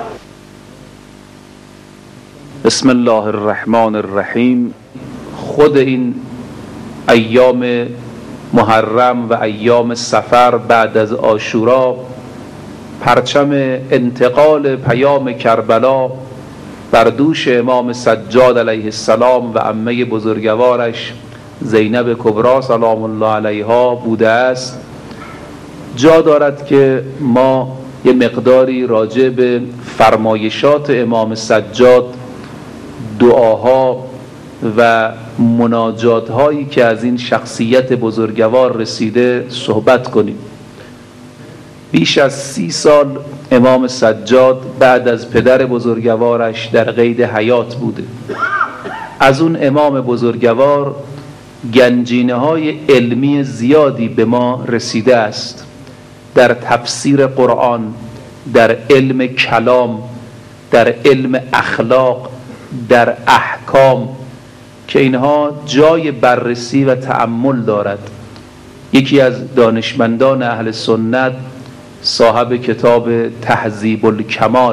بسم الله الرحمن الرحیم. خود این ایام محرم و ایام سفر بعد از عاشورا، پرچم انتقال پیام کربلا بر دوش امام سجاد علیه السلام و عمه بزرگوارش زینب کبری سلام الله علیها بوده است. جا دارد که ما یه مقداری راجع به فرمایشات امام سجاد، دعاها و مناجات هایی که از این شخصیت بزرگوار رسیده صحبت کنیم. بیش از سی سال امام سجاد بعد از پدر بزرگوارش در قید حیات بوده. از اون امام بزرگوار گنجینه های علمی زیادی به ما رسیده است، در تفسیر قرآن، در علم کلام، در علم اخلاق، در احکام، که اینها جای بررسی و تأمل دارد. یکی از دانشمندان اهل سنت، صاحب کتاب تهذیب الکمال،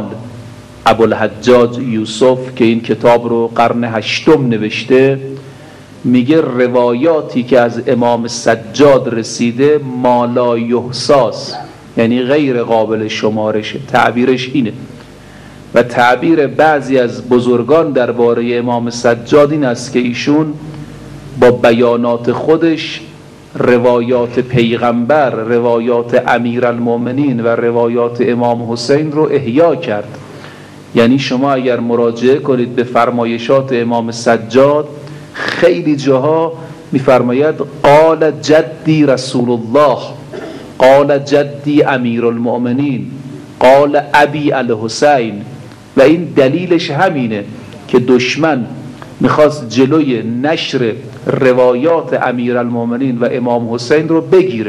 ابوالحجاج یوسف، که این کتاب رو قرن هشتم نوشته، میگه روایاتی که از امام سجاد رسیده مالا یحصاست، یعنی غیر قابل شمارشه. تعبیرش اینه. و تعبیر بعضی از بزرگان درباره امام سجاد این است که ایشون با بیانات خودش روایات پیغمبر، روایات امیرالمؤمنین و روایات امام حسین رو احیا کرد. یعنی شما اگر مراجعه کنید به فرمایشات امام سجاد، خیلی جاها میفرماید قال جدی رسول الله، قال جدی امیرالمؤمنین، قال ابی الحسین. و این دلیلش همینه که دشمن میخواست جلوی نشر روایات امیرالمؤمنین و امام حسین رو بگیره.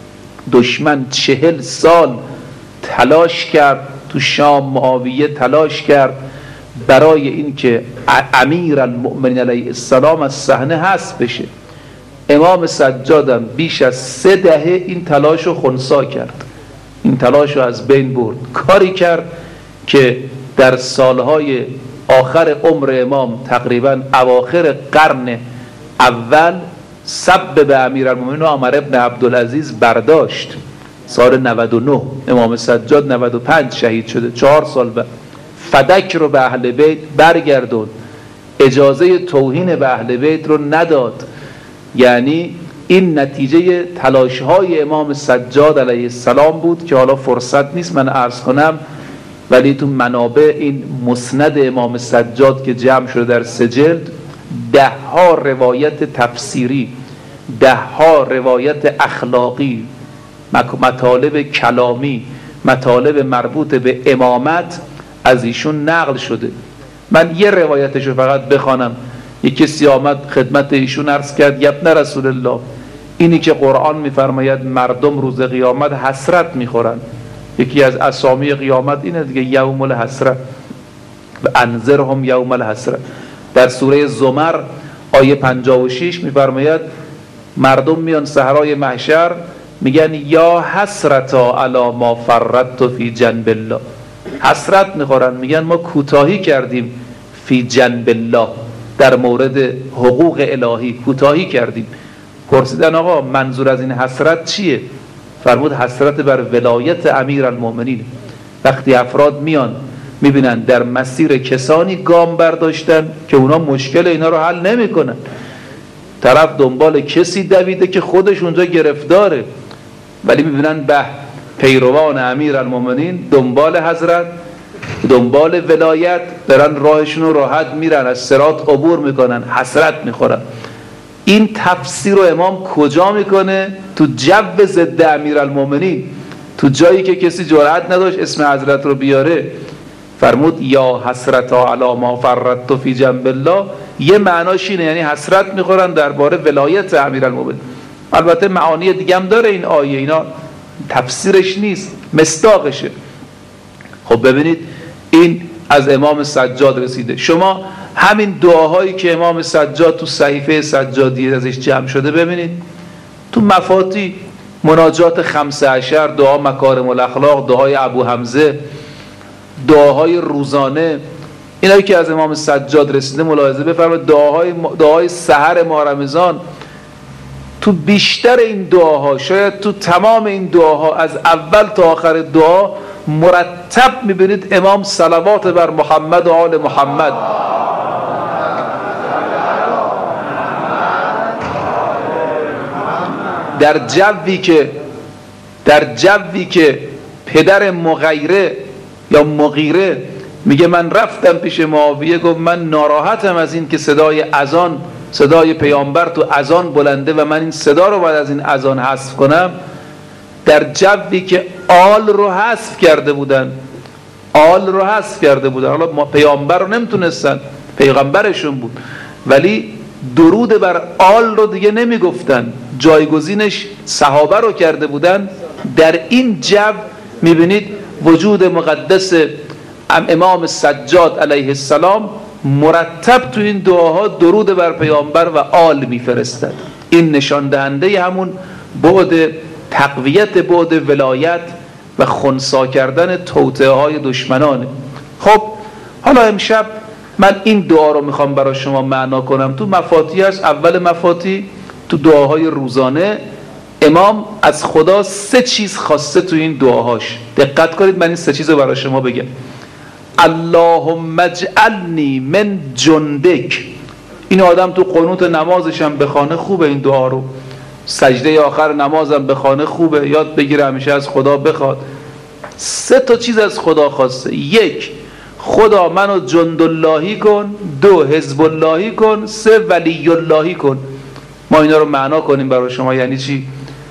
دشمن چهل سال تلاش کرد، تو شام معاویه تلاش کرد برای اینکه امیرالمؤمنین علیه السلام از صحنه حذف بشه. امام سجادم بیش از سه دهه این تلاش رو خنثی کرد، این تلاش رو از بین برد. کاری کرد که در سالهای آخر عمر امام، تقریبا اواخر قرن اول، سب به امیرالمؤمنین عمر ابن عبدالعزیز برداشت. سال نود و نه امام سجاد نود و پنج شهید شده، چهار سال بعد فدک رو به اهل بیت برگردون، اجازه توهین به اهل بیت رو نداد. یعنی این نتیجه تلاش‌های امام سجاد علیه السلام بود که حالا فرصت نیست من عرض کنم، ولی تو منابع این مسند امام سجاد که جمع شده در سه جلد، ده ها روایت تفسیری، ده ها روایت اخلاقی، مطالب کلامی، مطالب مربوط به امامت از ایشون نقل شده. من یه روایتشو فقط بخوانم. یک کسی آمد خدمت ایشون عرض کرد یبن رسول الله، اینی که قرآن میفرماید مردم روز قیامت حسرت میخورن، یکی از اسامی قیامت اینه دیگه، یوم الحسرت و انذرهم یوم الحسرت. در سوره زمر آیه پنجاه و شش میفرماید مردم میان صحرای محشر میگن یا حسرتا علی ما فرطت فی جنب الله، حسرت میخورن، میگن ما کوتاهی کردیم فی جنب الله، در مورد حقوق الهی کوتاهی کردیم. پرسیدن آقا منظور از این حسرت چیه؟ فرمود حسرت بر ولایت امیرالمؤمنین. وقتی افراد میان میبینن در مسیر کسانی گام برداشتن که اونا مشکل اینا رو حل نمیکنن، طرف دنبال کسی دویده که خودش اونجا گرفتاره، ولی میبینن به پیروان امیرالمؤمنین دنبال حضرت، دنبال ولایت، دارن راهشون رو راحت میرن، از صراط عبور میکنن، حسرت میخورن. این تفسیر رو امام کجا میکنه؟ تو جو ضد امیرالمؤمنین، تو جایی که کسی جرأت نداشت اسم حضرت رو بیاره. فرمود یا حسرتا علی ما فرطت فی جنب الله، یه معناش اینه، یعنی حسرت میخورن درباره ولایت امیرالمؤمنین. البته معانی دیگه هم داره این آیه، اینا تفسیرش نیست، مصداقشه. خب ببینید این از امام سجاد رسیده. شما همین دعاهایی که امام سجاد تو صحیفه سجادی ازش جمع شده ببینید، تو مفاتی مناجات خمسه عشر، دعا مکارم الاخلاق، دعای ابو حمزه، دعاهای روزانه، اینایی که از امام سجاد رسیده ملاحظه بفرمایید. دعاهای دعای سحر ماه رمضان، تو بیشتر این دعاها، شاید تو تمام این دعاها از اول تا آخر دعا مرتب میبینید امام صلوات بر محمد و آل محمد. در جوی که در جوی که پدر مغیره یا مغیره میگه من رفتم پیش معاویه، گفت من ناراحتم از این که صدای اذان، صدای پیامبر تو اذان بلنده و من این صدا رو باید از این اذان حذف کنم. در جوی که آل رو حذف کرده بودن، آل رو حذف کرده بودن، حالا پیامبر رو نمیتونستن، پیغمبرشون بود، ولی درود بر آل رو دیگه نمیگفتن، جایگزینش صحابه رو کرده بودن. در این جو میبینید وجود مقدس امام سجاد علیه السلام مرتب تو این دعاها درود بر پیامبر و آل میفرستد. این نشان دهنده همون بعد تقویت بعد ولایت و خنثی کردن توطئه های دشمنانه. خب حالا امشب من این دعا رو میخوام برای شما معنا کنم. تو مفاتی هست، اول مفاتی تو دعاهای روزانه امام از خدا سه چیز خواسته تو این دعاهاش. دقت کنید، من این سه چیز رو برای شما بگم. اللهم اجعلنی من جندک. این آدم تو قنوت نمازش هم بخونه خوبه این دعا رو، سجده آخر نمازم بخونه خوبه، یاد بگیره همیشه از خدا بخواد. سه تا چیز از خدا خواسته. یک، خدا منو جند اللهی کن. دو، حزب اللهی کن. سه، ولی اللهی کن. ما اینا رو معنا کنیم برای شما. یعنی چی؟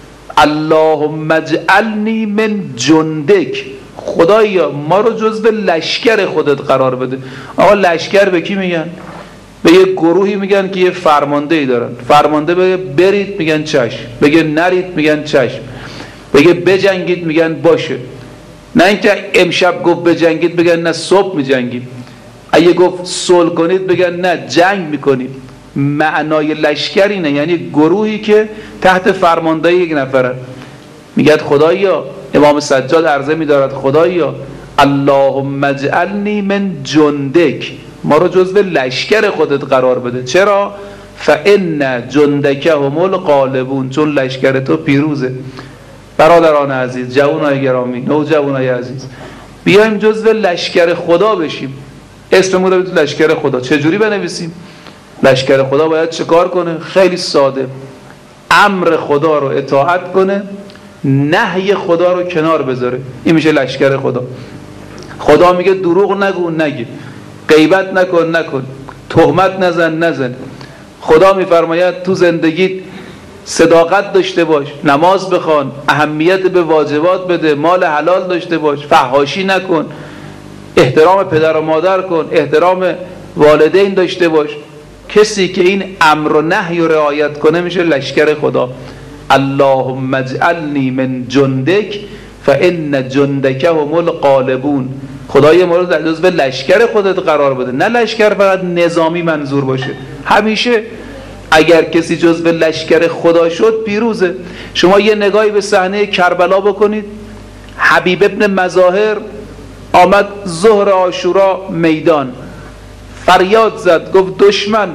اللهم اجعلنی من جندک، خدایا ما رو جزو لشکر خودت قرار بده. آقا لشکر به کی میگن؟ به یه گروهی میگن که یه فرمانده ای دارن. فرمانده بگه برید میگن چشم، بگه نرید میگن چشم، بگه بجنگید میگن باشه. نه اینکه امشب گفت بجنگید بگن نه صبح میجنگیم، اگه گفت صلح کنید بگن نه جنگ میکنیم. معنای لشکر اینه، یعنی گروهی که تحت فرمانده یک نفره. میگه خدایا، امام سجاد عرضه میدارد خدایا اللهم اجعلنی من جندک، ما رو جزو لشکر خودت قرار بده. چرا؟ فان جندک هم الغالبون، چون لشکر تو پیروزه. برادران عزیز، جوانای گرامی، نوجوانای عزیز، بیایم جزو لشکر خدا بشیم. اسممون رو تو لشکر خدا چجوری بنویسیم؟ لشکر خدا باید چه کار کنه؟ خیلی ساده، امر خدا رو اطاعت کنه، نهی خدا رو کنار بذاره. این میشه لشکر خدا. خدا میگه دروغ نگو نگی، غیبت نکن نکن، تهمت نزن نزن. خدا میفرماید تو زندگیت صداقت داشته باش، نماز بخوان، اهمیت به واجبات بده، مال حلال داشته باش، فحاشی نکن، احترام پدر و مادر کن، احترام والدین داشته باش. کسی که این امر و نهی رو رعایت کنه میشه لشکر خدا. اللهم اجعلنی من جندک فان جندک هم الغالبون. خدای ما رو در جزو لشکر خودت قرار بده، نه لشکر فقط نظامی منظور باشه. همیشه اگر کسی جزو لشکر خدا شد پیروزه. شما یه نگاهی به صحنه کربلا بکنید. حبیب ابن مظاهر آمد ظهر عاشورا میدان، فریاد زد، گفت دشمن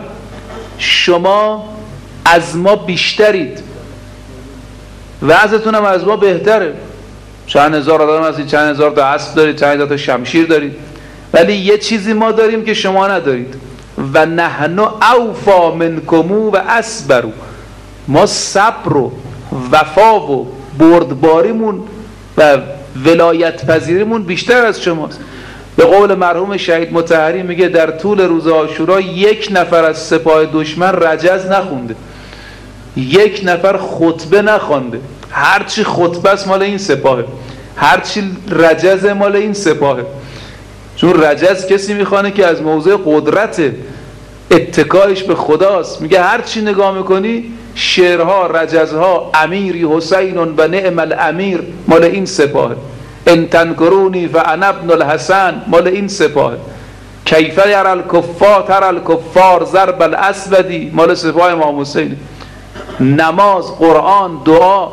شما از ما بیشترید، وضعتون هم از ما بهتره، چند هزار آدم هستید، چند هزار تا اسب دارید، چند هزار تا شمشیر دارید، ولی یه چیزی ما داریم که شما ندارید، و نحن اوفا منکمو و اصبرو. ما صبر و وفا و بردباریمون و ولایت پذیریمون بیشتر از شماست. به قول مرحوم شهید مطهری میگه در طول روز عاشورا یک نفر از سپاه دشمن رجز نخونده، یک نفر خطبه نخوانده. هرچی خطبه است مال این سپاهه، هرچی رجز مال این سپاهه. چون رجز کسی میخوانه که از موضع قدرت اتکایش به خداست. میگه هرچی نگاه میکنی شعرها، رجزها، امیری حسین و نعم الامیر مال این سپاهه. ان تنکرونی فانا ابن الحسن مال این سپاهه. کیف یری الکفار تر الکفار ضرب الاسودی مال سپاه امام حسین. نماز، قرآن، دعا،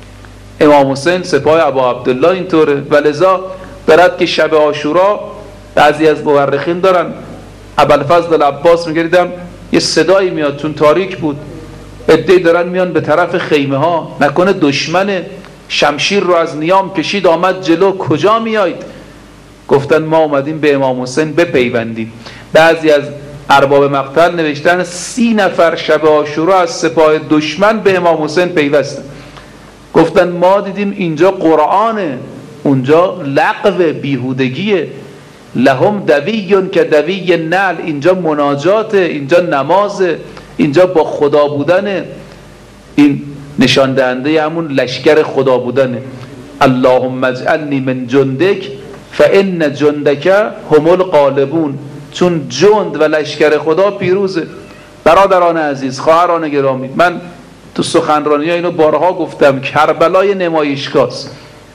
امام حسین سپاه ابا عبدالله اینطوره. ولذا برد که شب عاشورا بعضی از مورخین دارن، ابوالفضل العباس میگه دیدم یه صدایی میاد، چون تاریک بود، عده‌ای دارن میان به طرف خیمه ها، نکنه دشمن شمشیر رو از نیام کشید آمد جلو، کجا میایید؟ گفتن ما اومدیم به امام حسین بپیوندیم. بعضی از ارباب مقتل نوشتن سی نفر شب عاشورا از سپاه دشمن به امام حسین پیوستن. گفتن ما دیدیم اینجا قرآنه، اونجا لغو بیهودگیه. لهم دویون که دوی نل، اینجا مناجاته، اینجا نمازه، اینجا با خدا بودنه. این نشان دهنده همون لشکر خدا بودنه. اللهم اجعلنی من جندک فان جندک هم الغالبون. چون جند و لشکر خدا پیروزه. برادران عزیز، خواهران گرامی، من تو سخنرانی ها اینو بارها گفتم، کربلای نمایشگاهست،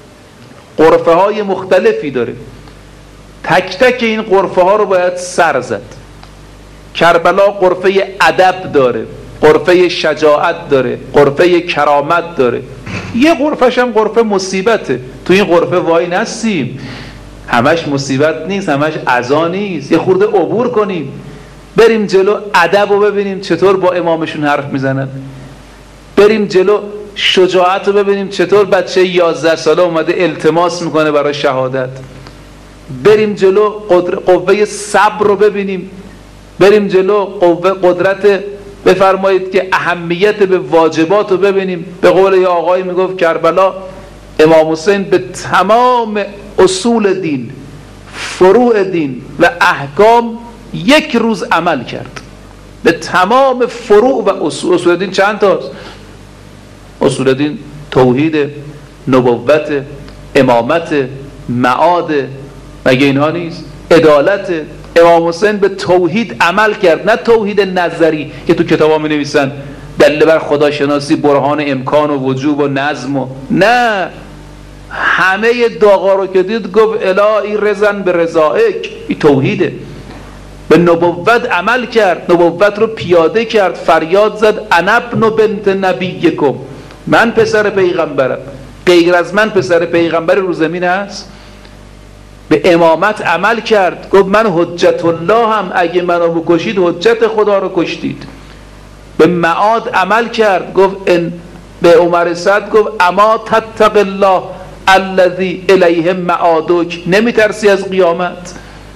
غرفه های مختلفی داره، تک تک این غرفه ها رو باید سر زد. کربلا غرفه ادب داره، غرفه شجاعت داره، غرفه کرامت داره. یه غرفه‌ش هم غرفه مصیبته. تو این غرفه وای نستیم، همش مصیبت نیست، همش عزا نیست، یه خورده عبور کنیم، بریم جلو ادب رو ببینیم چطور با امامشون حرف میزنن، بریم جلو شجاعت رو ببینیم چطور بچه یازده ساله اومده التماس میکنه برای شهادت، بریم جلو قوه صبر رو ببینیم، بریم جلو قوه قدرت بفرمایید که اهمیت به واجبات رو ببینیم. به قول یه آقایی میگفت کربلا امام حسین به تمام اصول دین، فروع دین و احکام یک روز عمل کرد. به تمام فروع و اصول, اصول دین چند تاست؟ اصول دین توحید، نبوت، امامت، معاد، مگه اینها نیست؟ عدالت. امام حسین به توحید عمل کرد، نه توحید نظری که تو کتابا می نویسن دلیل بر خداشناسی، برهان امکان و وجوب و نظم و نه، همه داغا رو که دید گفت الهی رزن به رضائک. این توحیده. به نبوت عمل کرد، نبوت رو پیاده کرد، فریاد زد انا ابن بنت نبیکم، من پسر پیغمبرم، غیر از من پسر پیغمبر رو زمین هست. به امامت عمل کرد، گفت من حجت الله هم، اگه منو بکشید حجت خدا رو کشتید. به معاد عمل کرد، گفت ان به عمر سعد گفت اما تتق الله الذی الیه معادک، نمیترسی از قیامت.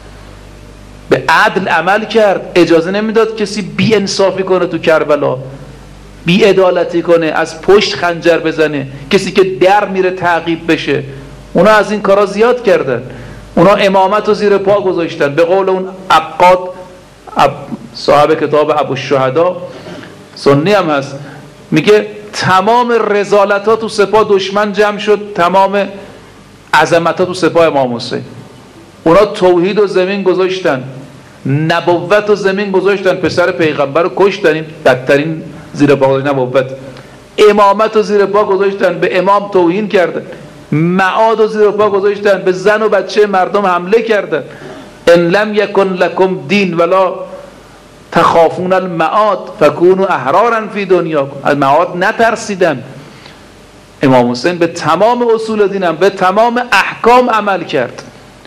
به عدل عمل کرد، اجازه نمیداد کسی بی انصافی کنه تو کربلا، بی عدالتی کنه، از پشت خنجر بزنه، کسی که در میره تعقیب بشه. اونا از این کارا زیاد کردن، اونا امامت رو زیر پا گذاشتن. به قول اون عقاد صاحب کتاب ابو الشهدا، سنی هم هست، میگه تمام رذالت ها تو سپاه دشمن جمع شد، تمام عظمت ها تو سپاه امام حسین. اونا توحید و زمین گذاشتن، نبوت و زمین گذاشتن، پسر پیغمبر رو کشتن، این بدترین زیر پا گذاشتن نبوت. امامت رو زیر پا گذاشتن، به امام توهین کردن. معاد رو زیر پا گذاشتن، به زن و بچه مردم حمله کردن. ان لم یکن لکم دین ولا تخافون المعاد فکونوا احرارا فی دنیاکم. از معاد نترسیدن. امام حسین به تمام اصول دینم، به تمام احکام عمل کرد.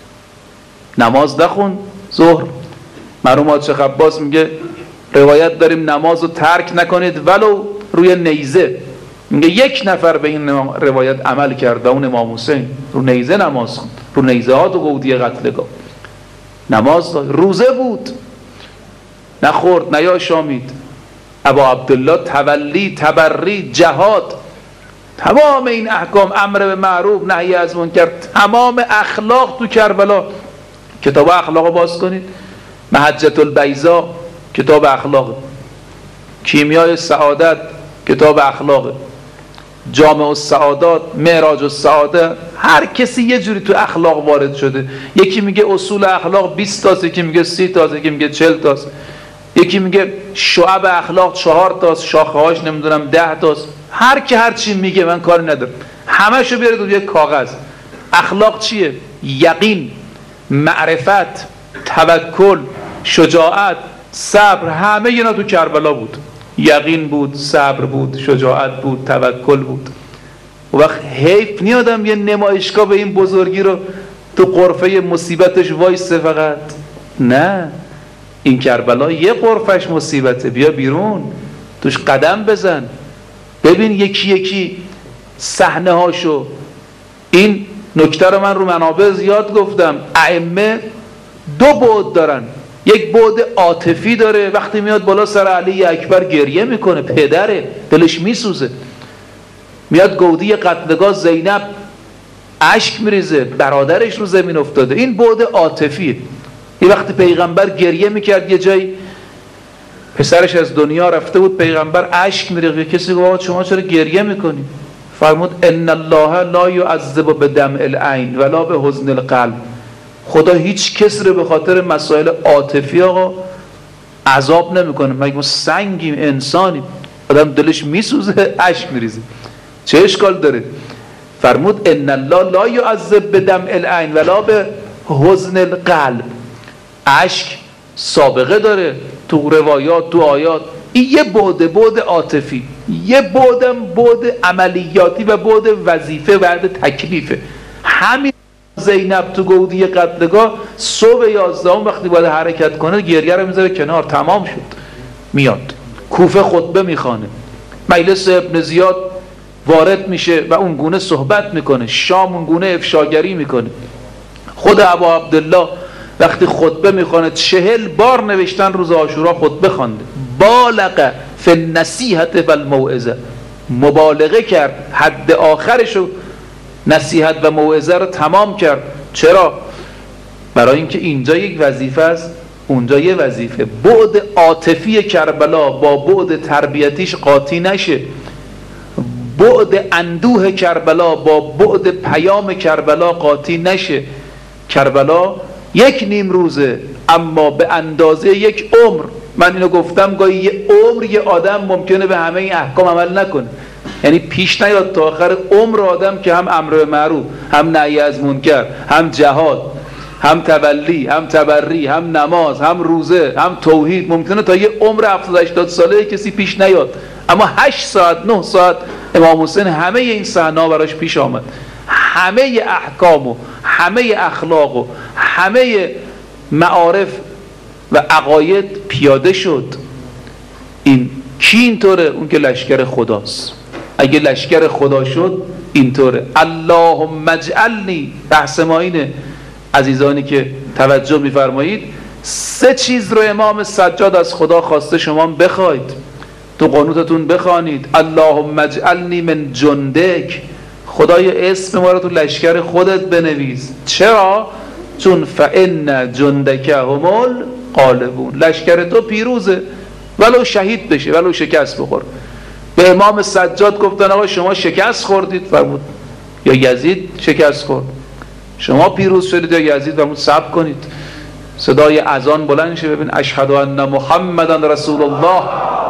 نماز نخون ظهر. مرحوم شیخ عباس میگه روایت داریم نماز رو ترک نکنید ولو روی نیزه. میگه یک نفر به این روایت عمل کرد، اون امام حسین رو نیزه نماز خوند، رو نیزه ها تو گودی قتلگاه نماز داد. روزه بود، نخورد نیاشامید. ابا عبدالله تولی، تبری، جهاد، تمام این احکام، امر به معروف نهی از منکر، تمام اخلاق تو کربلا. کتاب اخلاق باز کنید، محجة البیضاء کتاب اخلاق، کیمیای سعادت کتاب اخلاق، جامع السعادات، معراج السعاده. هر کسی یه جوری تو اخلاق وارد شده. یکی میگه اصول اخلاق بیست تاست، یکی میگه سی تاست، یکی میگه چهل تاست، یکی میگه شعب اخلاق چهار تاست، شاخه‌هاش نمیدونم ده تاست. هر کی هر چی میگه، من کاری ندارم. همه‌شو بیارید روی کاغذ. اخلاق چیه؟ یقین، معرفت، توکل، شجاعت، صبر، همه اینا تو کربلا بود. یقین بود، صبر بود، شجاعت بود، توکل بود. و وقت حیف نیادم یه نمایشگاه به این بزرگی رو تو قرفه مصیبتش وایسته فقط. نه، این کربلا یه قرفش مصیبته، بیا بیرون توش قدم بزن، ببین یکی یکی صحنه هاشو. این نکته رو من رو منابع زیاد گفتم. ائمه دو بعد دارن. یک بعد عاطفی داره، وقتی میاد بالا سر علی اکبر گریه میکنه، پدره دلش میسوزه. میاد گودی قتلگاه زینب اشک میریزه، برادرش رو زمین افتاده. این بعد عاطفیه. یه وقتی پیغمبر گریه میکرد یه جایی، پسرش از دنیا رفته بود، پیغمبر اشک میریخت. کسی گفت شما چرا گریه میکنی؟ فرمود ان الله لا یعذب بدمع العین ولا به حزن القلب. خدا هیچ کس رو به خاطر مسائل عاطفی آقا عذاب نمیکنه. مگه ما سنگیم، انسانیم، آدم دلش میسوزه اشک میریزه، چه اشکال داره؟ فرمود ان الله لا یعذب بدمع العین ولا به حزن القلب. اشک سابقه داره تو روایات، تو آیات. این یه بعد بعد عاطفی، یه بعدم بعد عملیاتی و بعد وظیفه، بعد تکلیفه. همین زینب تو گودی قتلگاه صبح یازدهم وقتی باید حرکت کنه گریه رو میذاره کنار، تمام شد. میاد کوفه خطبه میخوانه، مجلس ابن زیاد وارد میشه و اون گونه صحبت میکنه، شام اون گونه افشاگری میکنه. خود ابا عبدالله وقتی خطبه میخوانه چهل بار نوشتن روز عاشورا خطبه خوانده. بالغ فی النصیحة و الموعظه، مبالغه کرد، حد آخرشو نصیحت و موعظه رو تمام کرد. چرا؟ برای اینکه اینجا یک وظیفه است، اونجا یه وظیفه. بعد عاطفی کربلا با بعد تربیتیش قاطی نشه. بعد اندوه کربلا با بعد پیام کربلا قاطی نشه. کربلا یک نیم روزه، اما به اندازه یک عمر. من اینو گفتم، گاهی یه عمر یه آدم ممکنه به همه این احکام عمل نکنه. یعنی پیش نیاد تا آخر عمر آدم که هم امر به معروف، هم نهی از منکر، هم جهاد، هم تولی، هم تبری، هم نماز، هم روزه، هم توحید، ممکنه تا یه عمر هفتاد هشتاد ساله کسی پیش نیاد. اما هشت ساعت نه ساعت امام حسین همه این صحنه‌ها براش پیش آمد. همه احکام و همه اخلاق و همه معارف و عقاید پیاده شد. این کی اینطوره؟ اون که لشکر خداست. اگه لشکر خدا شد اینطوره. اللهم اجعلنی، بحث ما اینه عزیزانی که توجه میفرمایید. سه چیز رو امام سجاد از خدا خواسته شما بخواید، تو قنوتتون بخوانید. اللهم اجعلنی من جندک، خدای اسم ما رو تو لشکر خودت بنویس. چرا؟ چون فان جندک هم الغالبون، لشکر تو پیروزه، ولو شهید بشه، ولو شکست بخور. به امام سجاد گفتن آقا شما شکست خوردید، فرمود یا یزید شکست خورد. شما پیروز شدید یا یزید؟ فرمود صبر کنید. صدای اذان بلند شه، ببین اشهد ان محمدا رسول الله.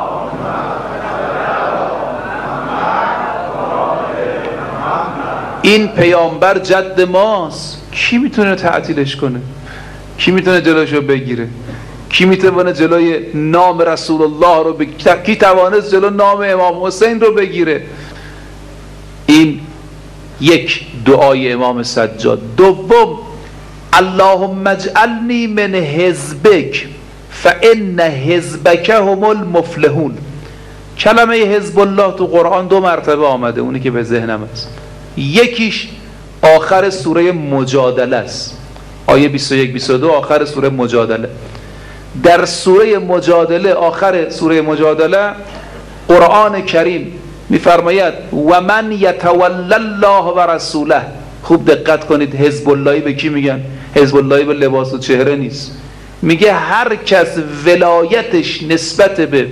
این پیامبر جد ماست، کی میتونه تعطیلش کنه؟ کی میتونه جلوشو بگیره؟ کی میتونه جلوی نام رسول الله رو بگیره؟ کی توانست جلو نام امام حسین رو بگیره؟ این یک دعای امام سجاد. دوم اللهم اجعلنی من حزبک فان حزبک هم المفلحون. کلمه حزب الله تو قرآن دو مرتبه آمده، اونی که به ذهنم است. یکیش آخر سوره مجادله است، آیه بیست و یک بیست و دو آخر سوره مجادله. در سوره مجادله، آخر سوره مجادله، قرآن کریم میفرماید و من یتولی الله و رسوله. خوب دقت کنید، حزب اللهی به کی میگن؟ حزب اللهی به لباس و چهره نیست. میگه هر کس ولایتش نسبت به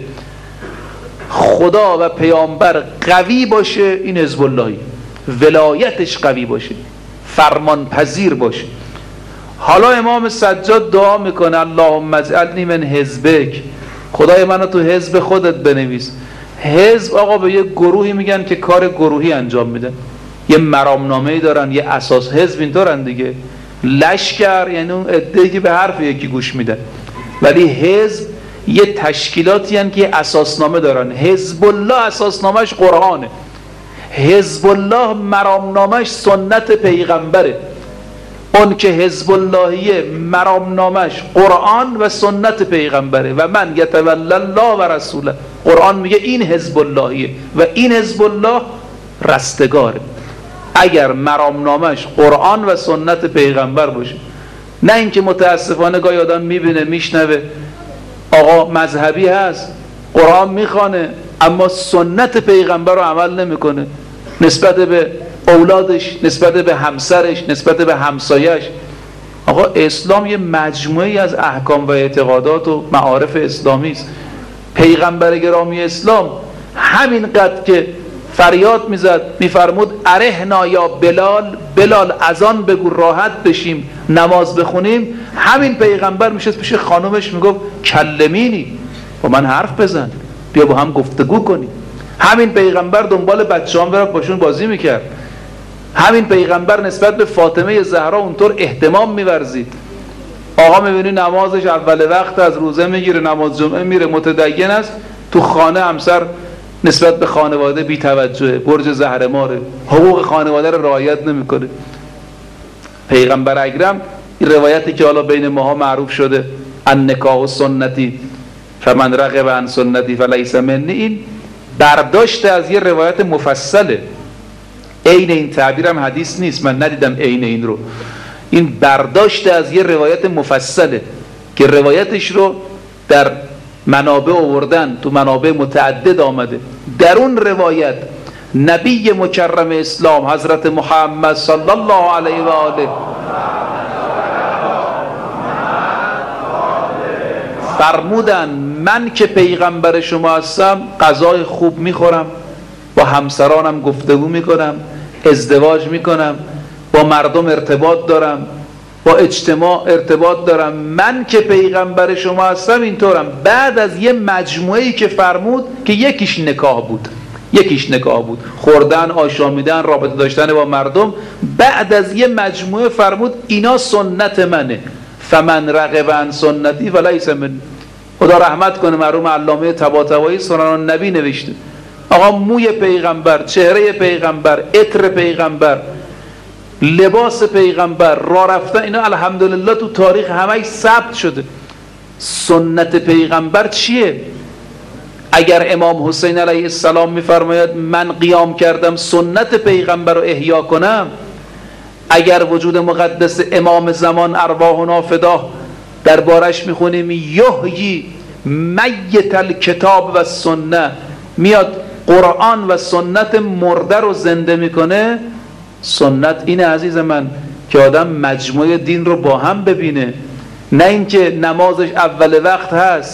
خدا و پیامبر قوی باشه، این حزب اللهی. ولایتش قوی باشه، فرمان پذیر باشه. حالا امام سجاد دعا میکنه اللهم اجعلنی من حزبک، خدای منو تو حزب خودت بنویس. حزب آقا به یه گروهی میگن که کار گروهی انجام میدن، یه مرامنامه‌ای دارن، یه اساس. حزب اینطورن دیگه، لشکر یعنی اون عده‌ای که به حرف یکی گوش میدن، ولی حزب یه تشکیلاتی هن که اساسنامه دارن. حزب الله اساسنامهش قرآنه، حزب الله مرامنامهش سنت پیغمبره. اون که حزب اللهیه مرامنامهش قرآن و سنت پیغمبره. و من یتولی الله و رسوله، قرآن میگه این حزب اللهیه و این حزب الله رستگاره اگر مرامنامهش قرآن و سنت پیغمبر باشه. نه اینکه متاسفانه گاهی آدم میبینه میشنوه آقا مذهبی هست، قرآن میخوانه اما سنت پیغمبر رو عمل نمیکنه، نسبت به اولادش، نسبت به همسرش، نسبت به همسایش. آقا اسلام یه مجموعی از احکام و اعتقادات و معارف اسلامی است. پیغمبر گرامی اسلام همینقدر که فریاد میزد میفرمود ارحنا یا بلال، بلال اذان بگو راحت بشیم نماز بخونیم، همین پیغمبر میشد پیش خانومش میگفت کلمینی، با من حرف بزن، بیا با هم گفتگو کنیم. همین پیغمبر دنبال بچه‌ها میرفت باشون بازی میکرد. همین پیغمبر نسبت به فاطمه زهرا اونطور اهتمام میورزید. آقا میبینی نمازش اول وقت از روزه میگیره، نماز جمعه میره، متدین است، تو خانه همسر نسبت به خانواده بی توجهه، برج زهرماره، حقوق خانواده رو رعایت نمیکنه. پیغمبر اکرم این روایتی که حالا بین ماها معروف شده النکاح سنتی فمن رغب عن سنتی فلیس منی، این برداشت از یه روایت مفصله. عین این تعبیرم حدیث نیست، من ندیدم عین این رو. این برداشت از یه روایت مفصله که روایتش رو در منابع آوردن، تو منابع متعدد آمده. در اون روایت نبی مکرم اسلام حضرت محمد صلی الله علیه و آله فرمودن من که پیغمبر شما هستم غذای خوب میخورم، با همسرانم گفتگو میکنم، ازدواج میکنم، با مردم ارتباط دارم، با اجتماع ارتباط دارم. من که پیغمبر شما هستم اینطورم. بعد از یه مجموعه‌ای که فرمود که یکیش نکاح بود، یکیش نکاح بود، خوردن، آشامیدن، رابطه داشتن با مردم. بعد از یه مجموعه فرمود اینا سنت منه، فمن رغب عن سنتی فلیس منی. خدا رحمت کنه مرحوم علامه طباطبایی سنن النبی نوشته. آقا موی پیغمبر، چهره پیغمبر، عطر پیغمبر، لباس پیغمبر، راه رفتن، اینا الحمدلله تو تاریخ همه ثبت شده. سنت پیغمبر چیه؟ اگر امام حسین علیه السلام میفرماید من قیام کردم سنت پیغمبر رو احیا کنم، اگر وجود مقدس امام زمان ارواحنا فدا دربارش میخونیم یحیی میت الکتاب و سنت، میاد قرآن و سنت مرده رو زنده میکنه. سنت اینه عزیز من که آدم مجموعه دین رو با هم ببینه، نه اینکه نمازش اول وقت هست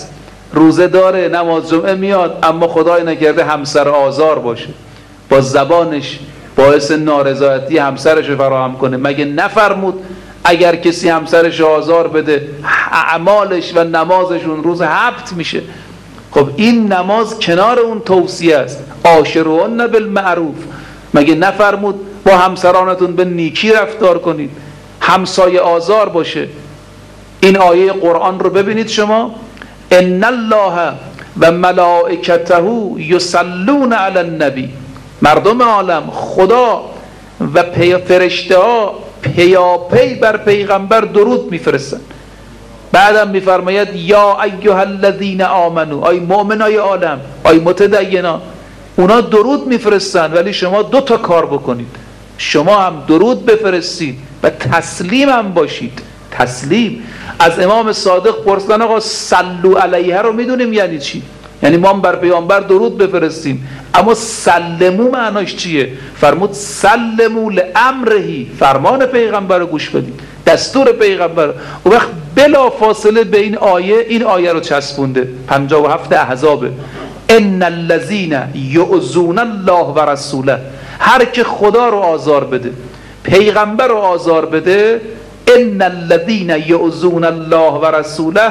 روزه داره، نماز جمعه میاد، اما خدای نکرده همسر آزار باشه، با زبانش باعث نارضایتی همسرش رو فراهم کنه. مگه نفرمود اگر کسی همسرش آزار بده اعمالش و نمازش اون روز حبط میشه؟ خب این نماز کنار اون توصیه است، عاشرهن بالمعروف. مگه نفرمود با همسرانتون به نیکی رفتار کنید، همسایه آزار باشه؟ این آیه قرآن رو ببینید شما، ان الله و ملائکته یصلون علی النبی. مردم عالم، خدا و فرشته ها پیاپی بر پیغمبر درود میفرستن. بعدم میفرماید یا ایها الذین آمنو، ای مؤمنای عالم، ای متدینا، اونا درود میفرستن، ولی شما دو تا کار بکنید، شما هم درود بفرستید و تسلیم هم باشید. تسلیم. از امام صادق پرسیدن آقا صلوا علیه رو میدونیم یعنی چی؟ یعنی ما هم بر پیامبر درود بفرستیم، اما سلمو معناش چیه؟ فرمود سلمو لامرهی، فرمان پیغمبر رو گوش بدید، دستور پیغمبر. و وقت بلا فاصله به این آیه این آیه رو چسبونده، پنجاه و هفت احزابه، ان الذین یؤذون الله و رسوله. هر که خدا رو آزار بده، پیغمبر رو آزار بده، ان الذین یؤذون الله و رسوله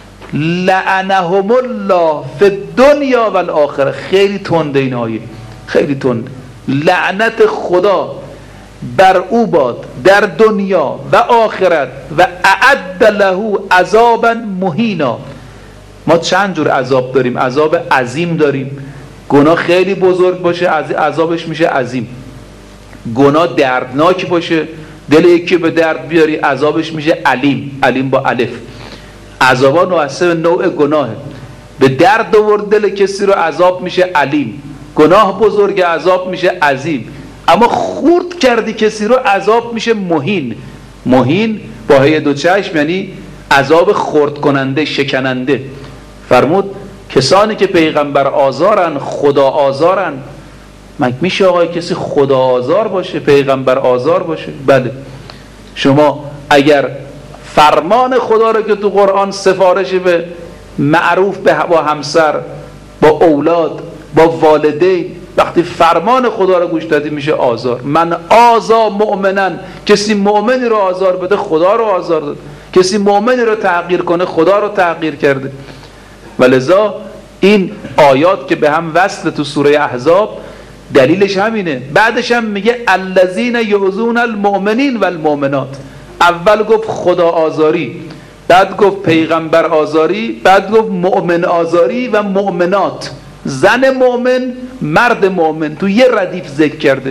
لعنهم الله فی الدنیا و الاخره. خیلی تنده این آیه، خیلی تنده. لعنت خدا بر او باد در دنیا و آخرت و اعد له عذابا مهینا. ما چند جور عذاب داریم؟ عذاب عظیم داریم، گناه خیلی بزرگ باشه عذابش میشه عظیم. گناه دردناک باشه، دل یکی به درد بیاری، عذابش میشه علیم، علیم با الف. عذابا نوعسه نوع گناهه، به درد آورد دل کسی رو عذاب میشه علیم، گناه بزرگ عذاب میشه عظیم، اما خورد کردی کسی رو عذاب میشه مهین. مهین با هی دو چشم یعنی عذاب خورد کننده، شکننده. فرمود کسانی که پیغمبر آزارن، خدا آزارن. مگه میشه آقای کسی خدا آزار باشه، پیغمبر آزار باشه؟ بله. شما اگر فرمان خدا رو که تو قرآن سفارش به معروف با همسر، با اولاد، با والدین، وقتی فرمان خدا رو گوش دادی میشه آزار. من آزا مؤمنن، کسی مؤمنی رو آزار بده خدا رو آزار داد، کسی مؤمنی رو تحقیر کنه خدا رو تحقیر کرده. ولذا این آیات که به هم وصل تو سوره احزاب دلیلش همینه. بعدش هم میگه الذین یؤذون المؤمنین والمؤمنات. اول گفت خدا آزاری، بعد گفت پیغمبر آزاری، بعد گفت مؤمن آزاری و مؤمنات، زن مؤمن، مرد مؤمن، تو یه ردیف ذکر کرده.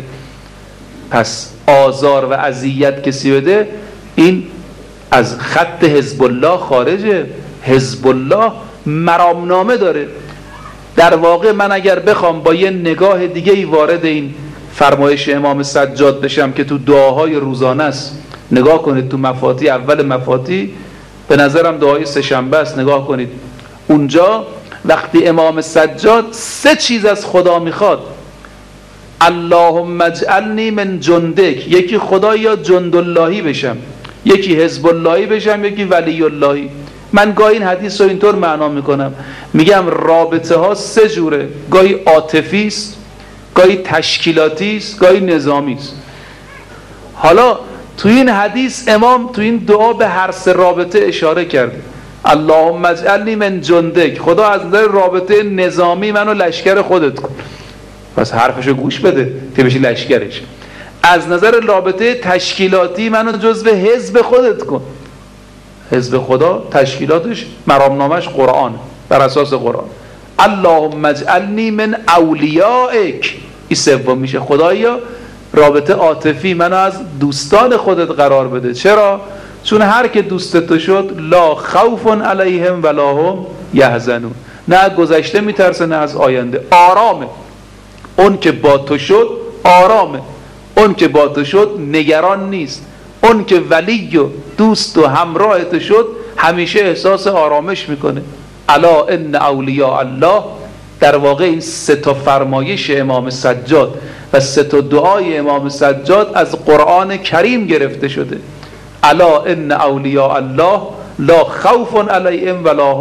پس آزار و اذیت کسی بده این از خط حزب الله خارجه. حزب الله مرامنامه داره. در واقع من اگر بخوام با یه نگاه دیگه ای وارد این فرمایش امام سجاد بشم که تو دعاهای روزانه است، نگاه کنید تو مفاتی، اول مفاتی به نظرم دعای سه شنبه است، نگاه کنید اونجا وقتی امام سجاد سه چیز از خدا میخواد، اللهم اجعلنی من جندک، یکی خدا یا جند اللهی بشم، یکی حزب اللهی بشم، یکی ولی اللهی. من گاهی این حدیث رو اینطور معنا میکنم، میگم رابطه ها سه جوره، گاهی عاطفی است، گاهی تشکیلاتی است، گاهی نظامی است. حالا تو این حدیث امام تو این دعا به هر سه رابطه اشاره کرده. اللهم اجعلنی من جندک، خدا از نظر رابطه نظامی منو لشکر خودت کن، پس حرفشو گوش بده که بشی لشکرش. از نظر رابطه تشکیلاتی منو جزو حزب خودت کن. حزب خدا تشکیلاتش مرامنامش قرآن، بر اساس قرآن. اللهم اجعلنی من اولیائک، این سوم میشه. خدایا رابطه عاطفی منو از دوستان خودت قرار بده. چرا؟ چون هر که دوست تو شد لا خوف علیهم ولا هم یحزنون، نه گذشته میترسه نه از آینده، آرامه. اون که با تو شد آرامه، اون که با تو شد نگران نیست. اون که ولی و دوست و همراه تو شد همیشه احساس آرامش میکنه. الا ان اولیاء الله، در واقع این سه تا فرمایش امام سجاد و سه تا دعای امام سجاد از قرآن کریم گرفته شده. الا ان اولیاء الله لا خوف علیهم ولا هم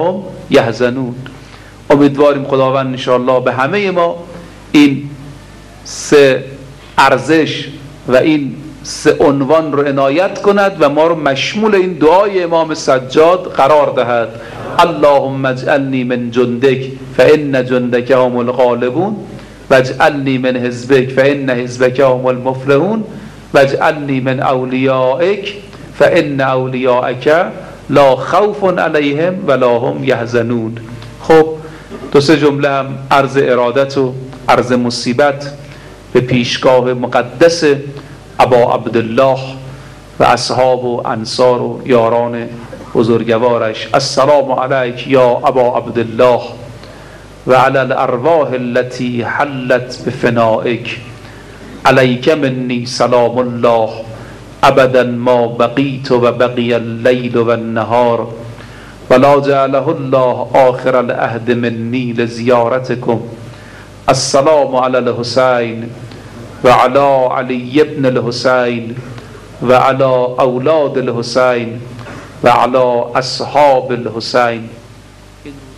یحزنون. امیدواریم خداوند انشاءالله به همه ما این سه ارزش و این سه عنوان رو عنایت کند و ما رو مشمول این دعای امام سجاد قرار دهد. اللهم اجعلنی من جندک فإن جندک هم الغالبون واجعلنی من حزبک فإن حزبک هم المفلحون واجعلنی من اولیائک فإن اولیائک لا خوف علیهم ولا هم یحزنون. خب دو سه جمله هم عرض ارادت و عرض مصیبت به پیشگاه مقدس ابا عبدالله و اصحاب و انصار و یاران بزرگوارش. السلام علیک یا ابا عبدالله و علی الارواح التي حلت بفنائک علیک منی سلام الله ابدا ما بقیت و بقی اللیل و النهار ولا جعله الله آخر العهد منی لزیارتکم. السلام علی الحسین و علی علی ابن الحسین و علی اولاد الحسین و علی اصحاب الحسین.